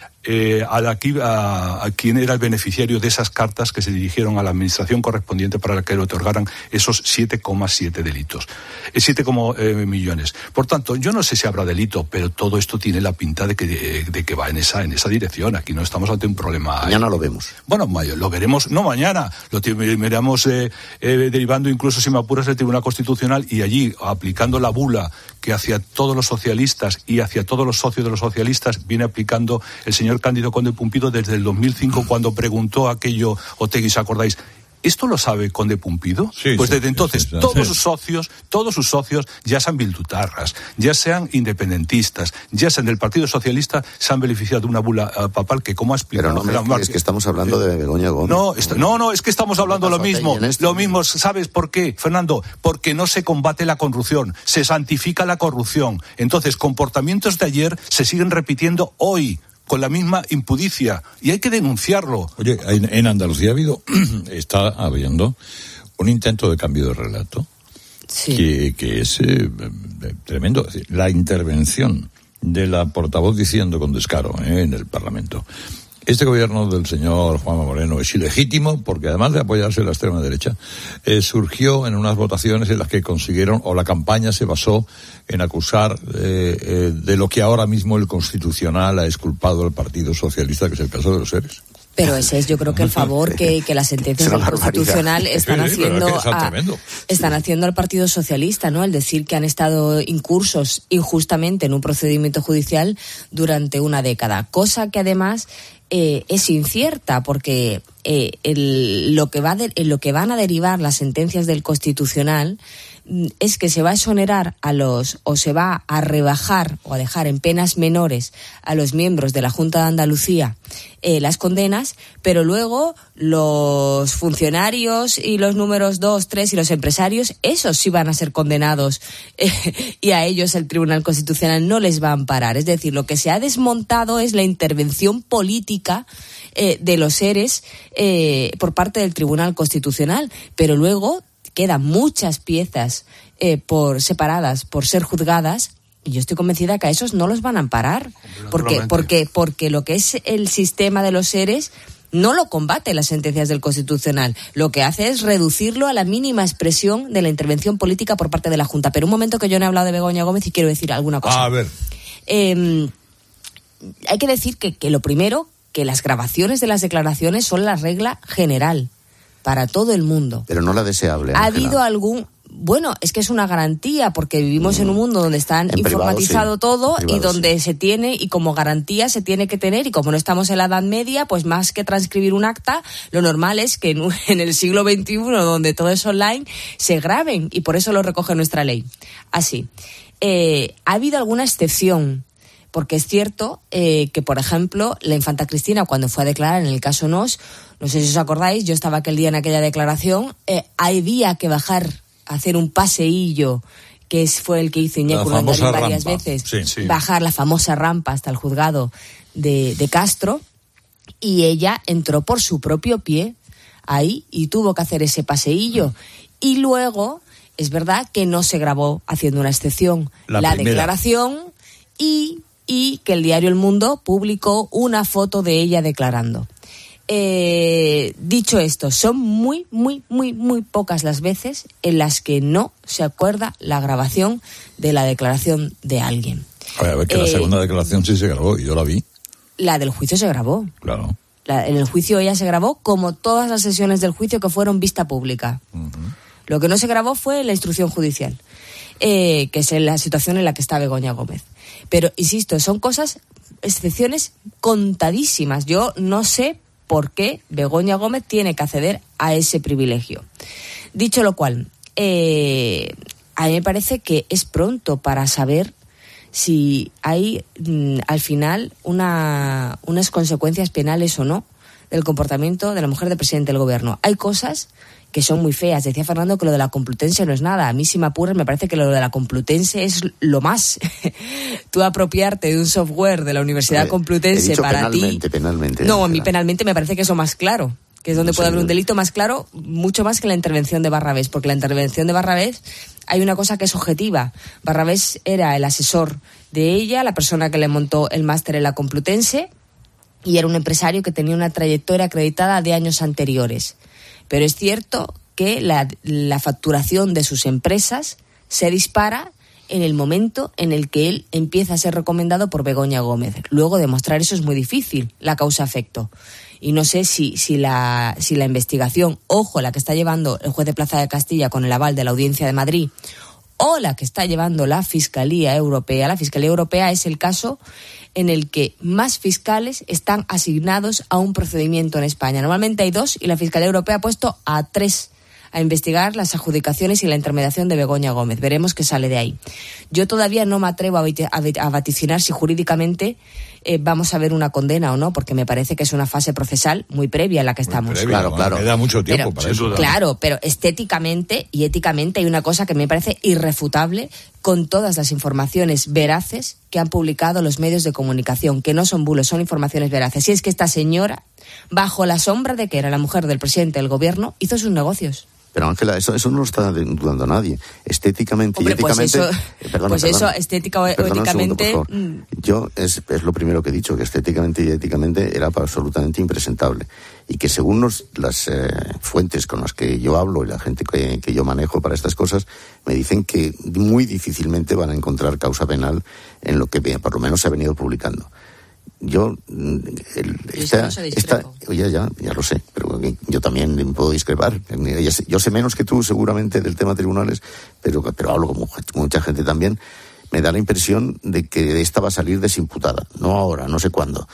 a quien era el beneficiario de esas cartas que se dirigieron a la administración correspondiente para que le otorgaran esos 7,7 delitos, 7 millones. Por tanto, yo no sé si habrá delito, pero todo esto tiene la pinta de que va en esa dirección. Aquí no estamos ante un problema. Mañana lo vemos. Bueno, lo veremos, no mañana, lo veremos derivando incluso, si me apuras, el Tribunal Constitucional, y allí, aplicando la bula que hacia todos los socialistas y hacia todos los socios de los socialistas viene aplicando el señor Cándido Conde Pumpido desde el 2005, cuando preguntó aquello Otegi, ¿os acordáis? ¿Esto lo sabe Conde Pumpido? Sí, pues desde entonces todos sus socios, ya sean bildutarras, ya sean independentistas, ya sean del Partido Socialista, se han beneficiado de una bula papal que, como ha explicado... Pero no, es que estamos hablando de Begoña Gómez. No, es que estamos hablando lo mismo. Lo mismo, ¿sabes por qué, Fernando? Porque no se combate la corrupción, se santifica la corrupción. Entonces, comportamientos de ayer se siguen repitiendo hoy, con la misma impudicia, y hay que denunciarlo. Oye, en Andalucía está habiendo un intento de cambio de relato, sí, que es tremendo. La intervención de la portavoz diciendo con descaro en el Parlamento: este gobierno del señor Juanma Moreno es ilegítimo porque, además de apoyarse la extrema derecha, surgió en unas votaciones en las que consiguieron, o la campaña se basó en acusar de lo que ahora mismo el Constitucional ha exculpado al Partido Socialista, que es el caso de los seres. Pero ese es, yo creo, que el favor que las sentencias del Constitucional están haciendo al Partido Socialista, ¿no? El decir que han estado incursos injustamente en un procedimiento judicial durante una década, cosa que además es incierta, porque lo que van a derivar las sentencias del Constitucional es que se va a exonerar o se va a rebajar o a dejar en penas menores a los miembros de la Junta de Andalucía las condenas, pero luego los funcionarios y los números 2, 3 y los empresarios, esos sí van a ser condenados y a ellos el Tribunal Constitucional no les va a amparar. Es decir, lo que se ha desmontado es la intervención política de los seres por parte del Tribunal Constitucional, pero luego quedan muchas piezas separadas por ser juzgadas, y yo estoy convencida que a esos no los van a amparar, porque lo que es el sistema de los seres no lo combate las sentencias del Constitucional, lo que hace es reducirlo a la mínima expresión de la intervención política por parte de la Junta. Pero un momento, que yo no he hablado de Begoña Gómez y quiero decir alguna cosa. A ver. Hay que decir que lo primero, que las grabaciones de las declaraciones son la regla general para todo el mundo. Pero no la deseable, Ángela. Ha habido algún... Bueno, es que es una garantía, porque vivimos en un mundo donde está informatizado todo, y donde se tiene, y como garantía se tiene que tener, y como no estamos en la Edad Media, pues más que transcribir un acta, lo normal es que en el siglo XXI, donde todo es online, se graben, y por eso lo recoge nuestra ley. Así. Ha habido alguna excepción, porque es cierto que, por ejemplo, la infanta Cristina, cuando fue a declarar en el caso Nos, no sé si os acordáis, yo estaba aquel día en aquella declaración, había que bajar, hacer un paseillo, que fue el que hizo Iñaki Urdangarín varias veces, bajar la famosa rampa hasta el juzgado de Castro, y ella entró por su propio pie ahí y tuvo que hacer ese paseillo. Y luego, es verdad que no se grabó, haciendo una excepción, la declaración, y que el diario El Mundo publicó una foto de ella declarando. Dicho esto, son muy, muy, muy, muy pocas las veces en las que no se acuerda la grabación de la declaración de alguien. A ver, que la segunda declaración sí se grabó, y yo la vi. La del juicio se grabó. Claro. En el juicio ella se grabó, como todas las sesiones del juicio que fueron vista pública. Uh-huh. Lo que no se grabó fue la instrucción judicial, que es la situación en la que está Begoña Gómez. Pero, insisto, son excepciones contadísimas. Yo no sé por qué Begoña Gómez tiene que acceder a ese privilegio. Dicho lo cual, a mí me parece que es pronto para saber si hay al final unas consecuencias penales o no del comportamiento de la mujer del presidente del gobierno. Hay cosas que son muy feas. Decía Fernando que lo de la Complutense no es nada. A mí, si me apuras, me parece que lo de la Complutense es lo más. Tú apropiarte de un software de la Universidad Complutense para penalmente. No, a mí penalmente me parece que es lo más claro. Que es donde puede haber un delito más claro, mucho más que la intervención de Barrabés. Porque la intervención de Barrabés hay una cosa que es objetiva. Barrabés era el asesor de ella, la persona que le montó el máster en la Complutense, y era un empresario que tenía una trayectoria acreditada de años anteriores. Pero es cierto que la facturación de sus empresas se dispara en el momento en el que él empieza a ser recomendado por Begoña Gómez. Luego demostrar eso es muy difícil, la causa-efecto. Y no sé si la investigación, ojo, la que está llevando el juez de Plaza de Castilla con el aval de la Audiencia de Madrid, o la que está llevando la Fiscalía Europea. La Fiscalía Europea es el caso en el que más fiscales están asignados a un procedimiento en España. Normalmente hay 2 y la Fiscalía Europea ha puesto a 3 a investigar las adjudicaciones y la intermediación de Begoña Gómez. Veremos qué sale de ahí. Yo todavía no me atrevo a vaticinar si jurídicamente vamos a ver una condena o no, porque me parece que es una fase procesal muy previa en la que estamos. Claro. Queda mucho tiempo para eso. Claro, pero estéticamente y éticamente hay una cosa que me parece irrefutable con todas las informaciones veraces que han publicado los medios de comunicación, que no son bulos, son informaciones veraces. Y es que esta señora, bajo la sombra de que era la mujer del presidente del gobierno, hizo sus negocios. Pero Ángela, eso no lo está dudando nadie. Estéticamente y éticamente... Eso, estética o éticamente... Yo es lo primero que he dicho, que estéticamente y éticamente era absolutamente impresentable. Y que según las fuentes con las que yo hablo y la gente que yo manejo para estas cosas, me dicen que muy difícilmente van a encontrar causa penal en lo que por lo menos se ha venido publicando. Ya lo sé, pero yo también puedo discrepar. Yo sé menos que tú seguramente del tema tribunales, pero hablo con mucha gente también. Me da la impresión de que esta va a salir desimputada, no ahora, no sé cuándo.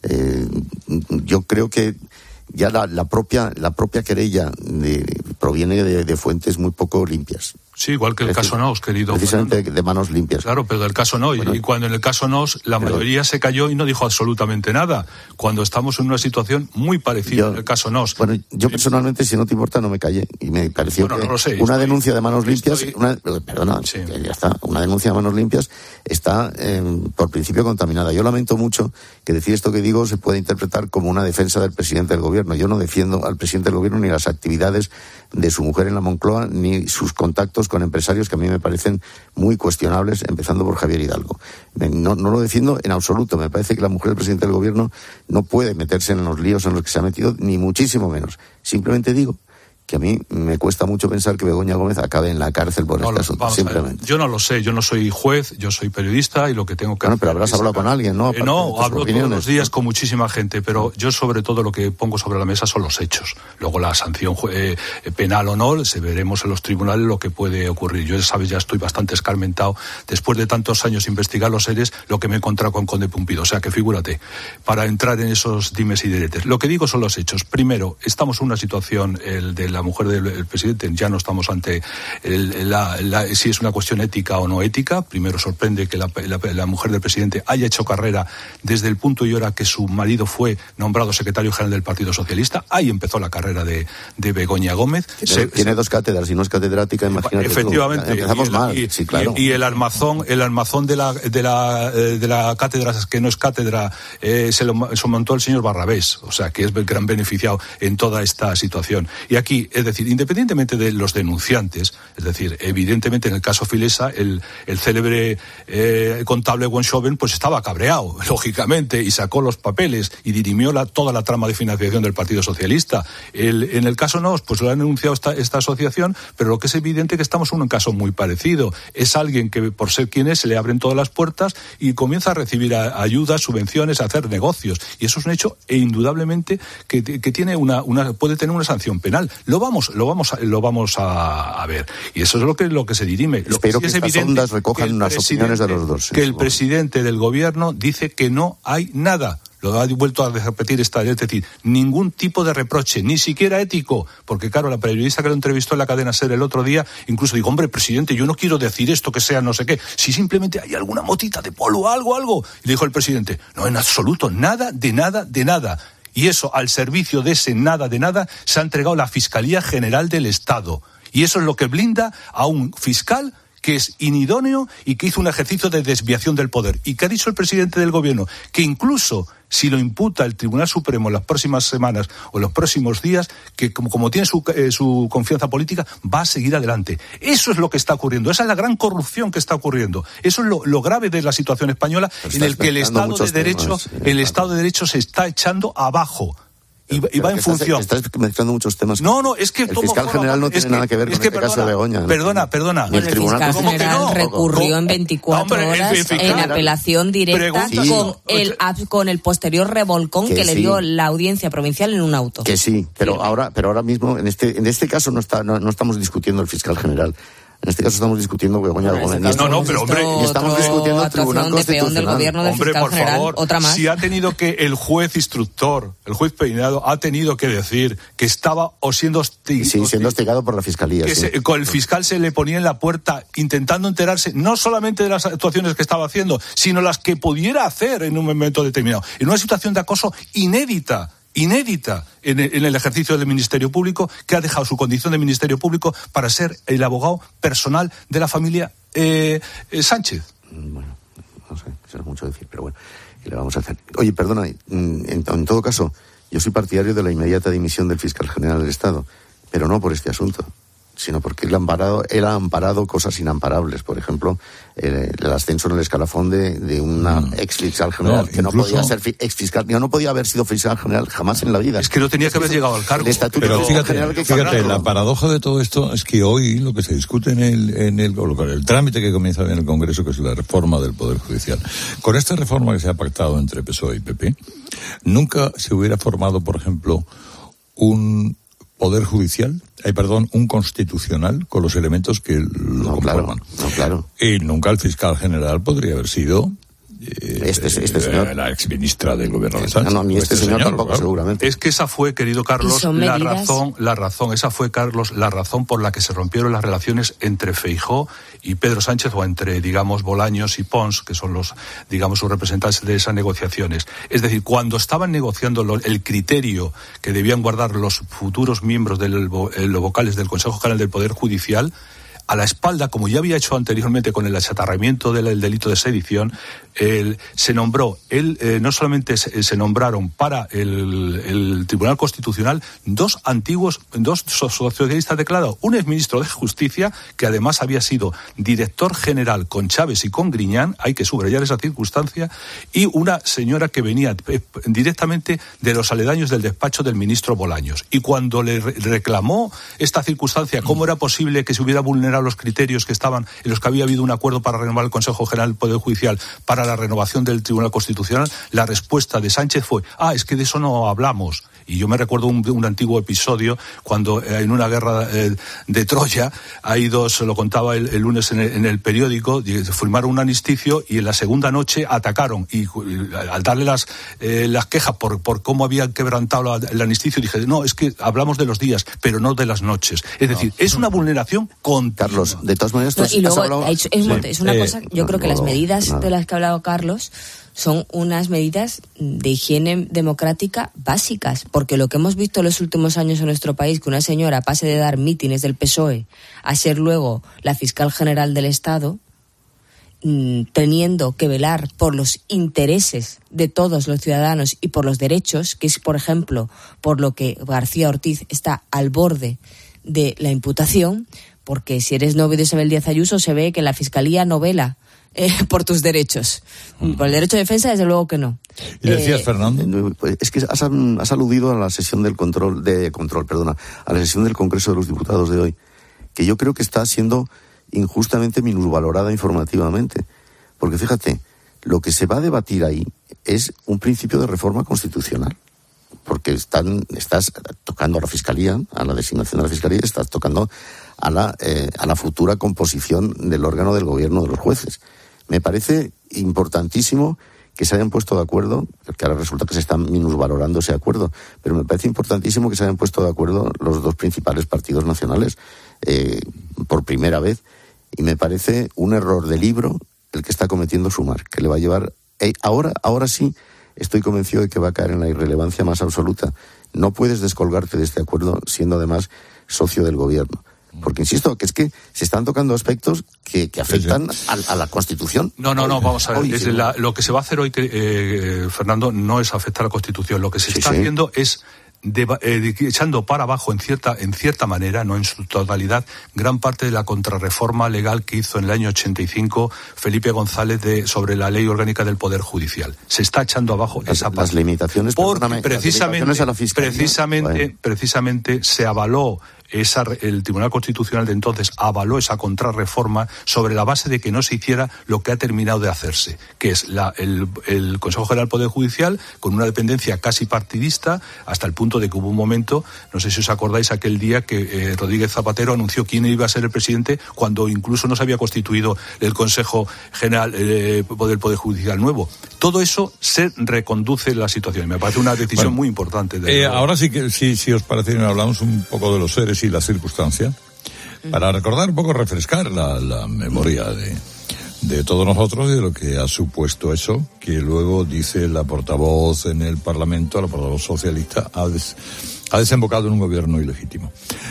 Yo creo que ya la propia querella proviene de fuentes muy poco limpias. Sí, igual que el caso Nos, querido. Precisamente de manos limpias. Claro, pero el caso no. Bueno, y cuando en el caso Nos, la mayoría se cayó y no dijo absolutamente nada. Cuando estamos en una situación muy parecida en el caso Nos. Bueno, yo personalmente, si no te importa, no me callé. Y me pareció una denuncia de manos limpias... ya está. Una denuncia de manos limpias está, por principio, contaminada. Yo lamento mucho que decir esto que digo se pueda interpretar como una defensa del presidente del gobierno. Yo no defiendo al presidente del gobierno ni las actividades de su mujer en la Moncloa, ni sus contactos con empresarios que a mí me parecen muy cuestionables, empezando por Javier Hidalgo. No lo defiendo en absoluto. Me parece que la mujer del presidente del gobierno no puede meterse en los líos en los que se ha metido, ni muchísimo menos. Simplemente digo que a mí me cuesta mucho pensar que Begoña Gómez acabe en la cárcel por este asunto, simplemente. Yo no lo sé, yo no soy juez, yo soy periodista y lo que tengo que hacer... pero habrás hablado con alguien, ¿no? No, hablo todos los días con muchísima gente, pero yo sobre todo lo que pongo sobre la mesa son los hechos. Luego la sanción penal o no, veremos en los tribunales lo que puede ocurrir. Yo, sabes, ya estoy bastante escarmentado. Después de tantos años investigar los seres, lo que me he encontrado con Conde Pumpido. O sea que figúrate, para entrar en esos dimes y diretes. Lo que digo son los hechos. Primero, estamos en una situación, el de la mujer del presidente, ya no estamos ante si es una cuestión ética o no ética. Primero, sorprende que la mujer del presidente haya hecho carrera desde el punto y hora que su marido fue nombrado secretario general del Partido Socialista. Ahí empezó la carrera de Begoña Gómez. Tiene 2 cátedras y no es catedrática, imagínate. Efectivamente. Empezamos mal, sí, claro. Y el armazón de la cátedra, que no es cátedra, se lo montó el señor Barrabés, o sea, que es el gran beneficiado en toda esta situación. Y aquí, es decir, independientemente de los denunciantes, es decir, evidentemente en el caso Filesa, el célebre contable Wenschoven pues estaba cabreado, lógicamente, y sacó los papeles y dirimió toda la trama de financiación del Partido Socialista. En el caso Nos, pues lo ha denunciado esta asociación, pero lo que es evidente es que estamos en un caso muy parecido. Es alguien que, por ser quien es, se le abren todas las puertas y comienza a recibir ayudas, subvenciones, a hacer negocios. Y eso es un hecho indudablemente que tiene puede tener una sanción penal. Lo vamos a ver. Y eso es lo que se dirime. Espero que estas ondas recojan unas opiniones de los dos. Que el presidente del gobierno dice que no hay nada. lo ha vuelto a repetir esta vez, es decir, ningún tipo de reproche, ni siquiera ético, porque claro, la periodista que lo entrevistó en la cadena SER el otro día, incluso dijo, hombre, presidente, yo no quiero decir esto que sea no sé qué, si simplemente hay alguna motita de polvo, algo, y le dijo el presidente, no, en absoluto, nada, de nada. Y eso, al servicio de ese nada de nada, se ha entregado la Fiscalía General del Estado. Y eso es lo que blinda a un fiscal que es inidóneo y que hizo un ejercicio de desviación del poder. Y que ha dicho el presidente del gobierno que incluso si lo imputa el Tribunal Supremo en las próximas semanas o en los próximos días, que como tiene su confianza política, va a seguir adelante. Eso es lo que está ocurriendo. Esa es la gran corrupción que está ocurriendo. Eso es lo grave de la situación española, en el que el Estado de Derecho se está echando abajo. Y va en función. Estás mezclando muchos temas. No, es que el fiscal general no tiene nada que ver con este caso de Begoña. Perdona. Ni el fiscal general recurrió en 24 horas en apelación directa con el posterior revolcón que le dio la audiencia provincial en un auto. Que sí, pero ahora mismo en este caso no estamos discutiendo el fiscal general. En este caso estamos discutiendo Begoña Gómez. Pero hombre, estamos discutiendo el Tribunal Constitucional. Del gobierno del hombre, fiscal por general, favor, otra más. Si ha tenido que el juez instructor, el juez Peinado, ha tenido que decir que estaba siendo hostigado por la fiscalía. Que con el fiscal se le ponía en la puerta intentando enterarse no solamente de las actuaciones que estaba haciendo, sino las que pudiera hacer en un momento determinado. En una situación de acoso inédita en el ejercicio del Ministerio Público, que ha dejado su condición de Ministerio Público para ser el abogado personal de la familia Sánchez. Bueno, no sé, eso es mucho decir, pero bueno, ¿qué le vamos a hacer? Oye, perdona, en todo caso, yo soy partidario de la inmediata dimisión del fiscal general del Estado, pero no por este asunto, sino porque él ha amparado cosas inamparables. Por ejemplo, el ascenso en el escalafón de una ex fiscal general que no podía ser ex fiscal, no podía haber sido fiscal general jamás en la vida. Es que no tenía que haber llegado al cargo. Pero fíjate, la paradoja de todo esto es que hoy lo que se discute en el trámite que comienza en el Congreso, que es la reforma del Poder Judicial, con esta reforma que se ha pactado entre PSOE y PP, nunca se hubiera formado, por ejemplo, un Poder Judicial, un constitucional con los elementos que lo conforman. Claro. Y nunca el fiscal general podría haber sido este señor, la exministra del gobierno de Sánchez. Ni este señor tampoco, claro. Seguramente. Es que esa fue, querido Carlos, la razón por la que se rompieron las relaciones entre Feijóo y Pedro Sánchez, o entre, digamos, Bolaños y Pons, que son sus representantes de esas negociaciones. Es decir, cuando estaban negociando el criterio que debían guardar los futuros miembros de los vocales del Consejo General del Poder Judicial, a la espalda, como ya había hecho anteriormente con el achatarramiento del delito de sedición, se nombró, no solamente se nombraron para el Tribunal Constitucional dos socialistas declarados, un exministro de Justicia, que además había sido director general con Chávez y con Griñán, hay que subrayar esa circunstancia, y una señora que venía directamente de los aledaños del despacho del ministro Bolaños. Y cuando le reclamó esta circunstancia, cómo era posible que se hubiera vulnerado los criterios que estaban en los que había habido un acuerdo para renovar el Consejo General del Poder Judicial para la renovación del Tribunal Constitucional, la respuesta de Sánchez fue: es que de eso no hablamos. Y yo me recuerdo un antiguo episodio cuando en una guerra de Troya, se lo contaba el lunes en el periódico, firmaron un armisticio y en la segunda noche atacaron, y al darle las quejas por cómo habían quebrantado el armisticio, dije, no, es que hablamos de los días, pero no de las noches. Es decir, es una vulneración continua. Carlos, de todas maneras... Y luego, es una cosa, yo creo que las medidas de las que ha hablado Carlos son unas medidas de higiene democrática básicas, porque lo que hemos visto en los últimos años en nuestro país, que una señora pase de dar mítines del PSOE a ser luego la fiscal general del Estado, teniendo que velar por los intereses de todos los ciudadanos y por los derechos, que es, por ejemplo, por lo que García Ortiz está al borde de la imputación, porque si eres novio de Isabel Díaz Ayuso se ve que la Fiscalía no vela por tus derechos. Por el derecho de defensa, desde luego que no. ¿Y decías, Fernando? Es que has aludido a la sesión a la sesión del Congreso de los Diputados de hoy, que yo creo que está siendo injustamente minusvalorada informativamente. Porque fíjate, lo que se va a debatir ahí es un principio de reforma constitucional. Porque estás tocando a la Fiscalía, a la designación de la Fiscalía, estás tocando a la futura composición del órgano del gobierno de los jueces. Me parece importantísimo que se hayan puesto de acuerdo, que ahora resulta que se está minusvalorando ese acuerdo, pero me parece importantísimo que se hayan puesto de acuerdo los dos principales partidos nacionales por primera vez, y me parece un error de libro el que está cometiendo Sumar, que le va a llevar... Ahora sí estoy convencido de que va a caer en la irrelevancia más absoluta. No puedes descolgarte de este acuerdo siendo además socio del gobierno. Porque insisto, que es que se están tocando aspectos que afectan a la Constitución. No, vamos a ver. Lo que se va a hacer hoy, Fernando, no es afectar a la Constitución. Lo que se está haciendo es echando para abajo en cierta manera, no en su totalidad, gran parte de la contrarreforma legal que hizo en el año 85 Felipe González sobre la Ley Orgánica del Poder Judicial. Se está echando abajo esa parte. Las limitaciones, precisamente a la Fiscalía. Precisamente se avaló el Tribunal Constitucional de entonces avaló esa contrarreforma sobre la base de que no se hiciera lo que ha terminado de hacerse, que es el Consejo General del Poder Judicial con una dependencia casi partidista, hasta el punto de que hubo un momento, no sé si os acordáis, aquel día que Rodríguez Zapatero anunció quién iba a ser el presidente cuando incluso no se había constituido el Consejo General del Poder Judicial nuevo. Todo eso se reconduce la situación. Me parece una decisión muy importante. Ahora sí que, si os parece, hablamos un poco de los seres y la circunstancia, para recordar un poco, refrescar la memoria de todos nosotros y de lo que ha supuesto eso, que luego dice la portavoz en el Parlamento, la portavoz socialista, ha desembocado en un gobierno ilegítimo.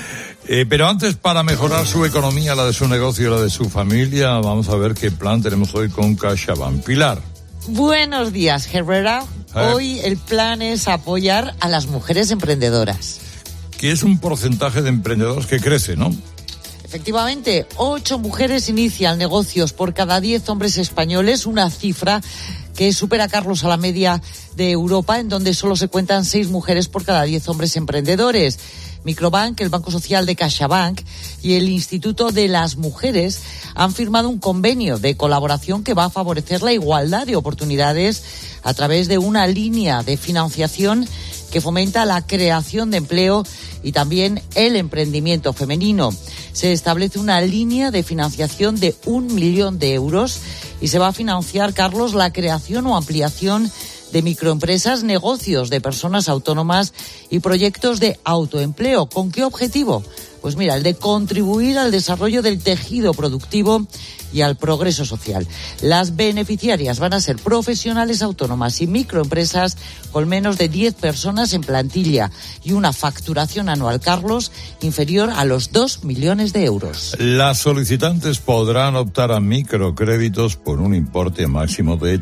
Pero antes, para mejorar su economía, la de su negocio y la de su familia, vamos a ver qué plan tenemos hoy con CaixaBank. Pilar. Buenos días, Herrera. Hoy el plan es apoyar a las mujeres emprendedoras. Que es un porcentaje de emprendedores que crece, ¿no? Efectivamente, 8 mujeres inician negocios por cada 10 hombres españoles, una cifra que supera, Carlos, a la media de Europa, en donde solo se cuentan 6 mujeres por cada 10 hombres emprendedores. Microbank, el Banco Social de CaixaBank y el Instituto de las Mujeres han firmado un convenio de colaboración que va a favorecer la igualdad de oportunidades a través de una línea de financiación que fomenta la creación de empleo y también el emprendimiento femenino. Se establece una línea de financiación de 1 millón de euros y se va a financiar, Carlos, la creación o ampliación de microempresas, negocios de personas autónomas y proyectos de autoempleo. ¿Con qué objetivo? Pues mira, el de contribuir al desarrollo del tejido productivo y al progreso social. Las beneficiarias van a ser profesionales autónomas y microempresas con menos de 10 personas en plantilla y una facturación anual, Carlos, inferior a los 2 millones de euros. Las solicitantes podrán optar a microcréditos por un importe máximo de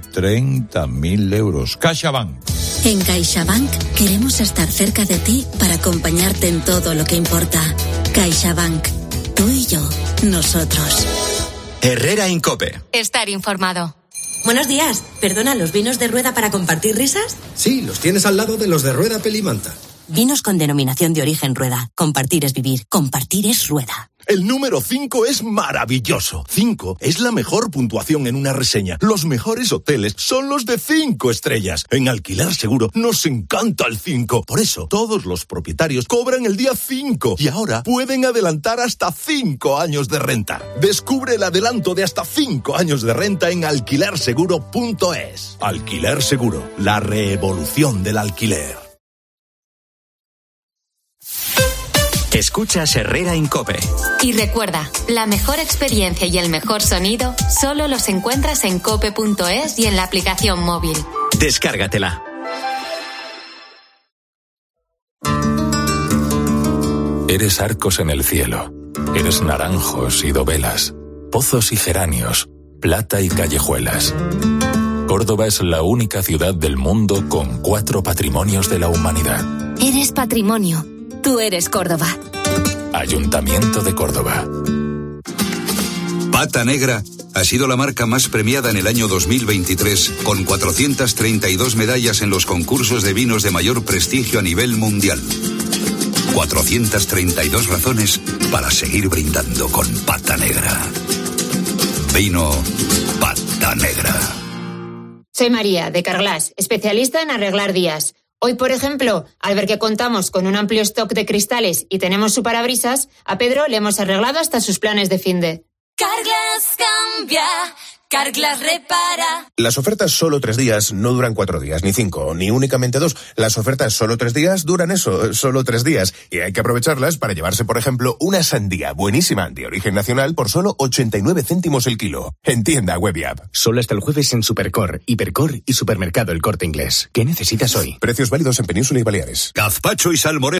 30.000 euros. CaixaBank. En CaixaBank queremos estar cerca de ti para acompañarte en todo lo que importa. CaixaBank. Tú y yo. Nosotros. Herrera Incope. Estar informado. Buenos días. ¿Perdona, los vinos de Rueda para compartir risas? Sí, los tienes al lado de los de Rueda Pelimanta. Vinos con denominación de origen Rueda. Compartir es vivir. Compartir es Rueda. El número 5 es maravilloso. 5 es la mejor puntuación en una reseña. Los mejores hoteles son los de 5 estrellas. En Alquiler Seguro nos encanta el 5. Por eso, todos los propietarios cobran el día 5 y ahora pueden adelantar hasta 5 años de renta. Descubre el adelanto de hasta 5 años de renta en alquilerseguro.es. Alquiler Seguro, la revolución del alquiler. Escuchas Herrera Incope. Y recuerda, la mejor experiencia y el mejor sonido solo los encuentras en cope.es y en la aplicación móvil. Descárgatela. Eres arcos en el cielo. Eres naranjos y dovelas, pozos y geranios, plata y callejuelas. Córdoba es la única ciudad del mundo con 4 patrimonios de la humanidad. Eres patrimonio. Tú eres Córdoba. Ayuntamiento de Córdoba. Pata Negra ha sido la marca más premiada en el año 2023, con 432 medallas en los concursos de vinos de mayor prestigio a nivel mundial. 432 razones para seguir brindando con Pata Negra. Vino Pata Negra. Soy María, de Carglass, especialista en arreglar días. Hoy, por ejemplo, al ver que contamos con un amplio stock de cristales y tenemos su parabrisas, a Pedro le hemos arreglado hasta sus planes de finde. Carglass cambia, Carglass repara. Las ofertas solo 3 días no duran 4 días, ni 5, ni únicamente 2. Las ofertas solo 3 días duran eso, solo 3 días. Y hay que aprovecharlas para llevarse, por ejemplo, una sandía buenísima de origen nacional por solo 89 céntimos el kilo. En tienda web y app. Solo hasta el jueves en Supercor, Hipercor y Supermercado El Corte Inglés. ¿Qué necesitas hoy? Precios válidos en Península y Baleares. Gazpacho y salmorejo.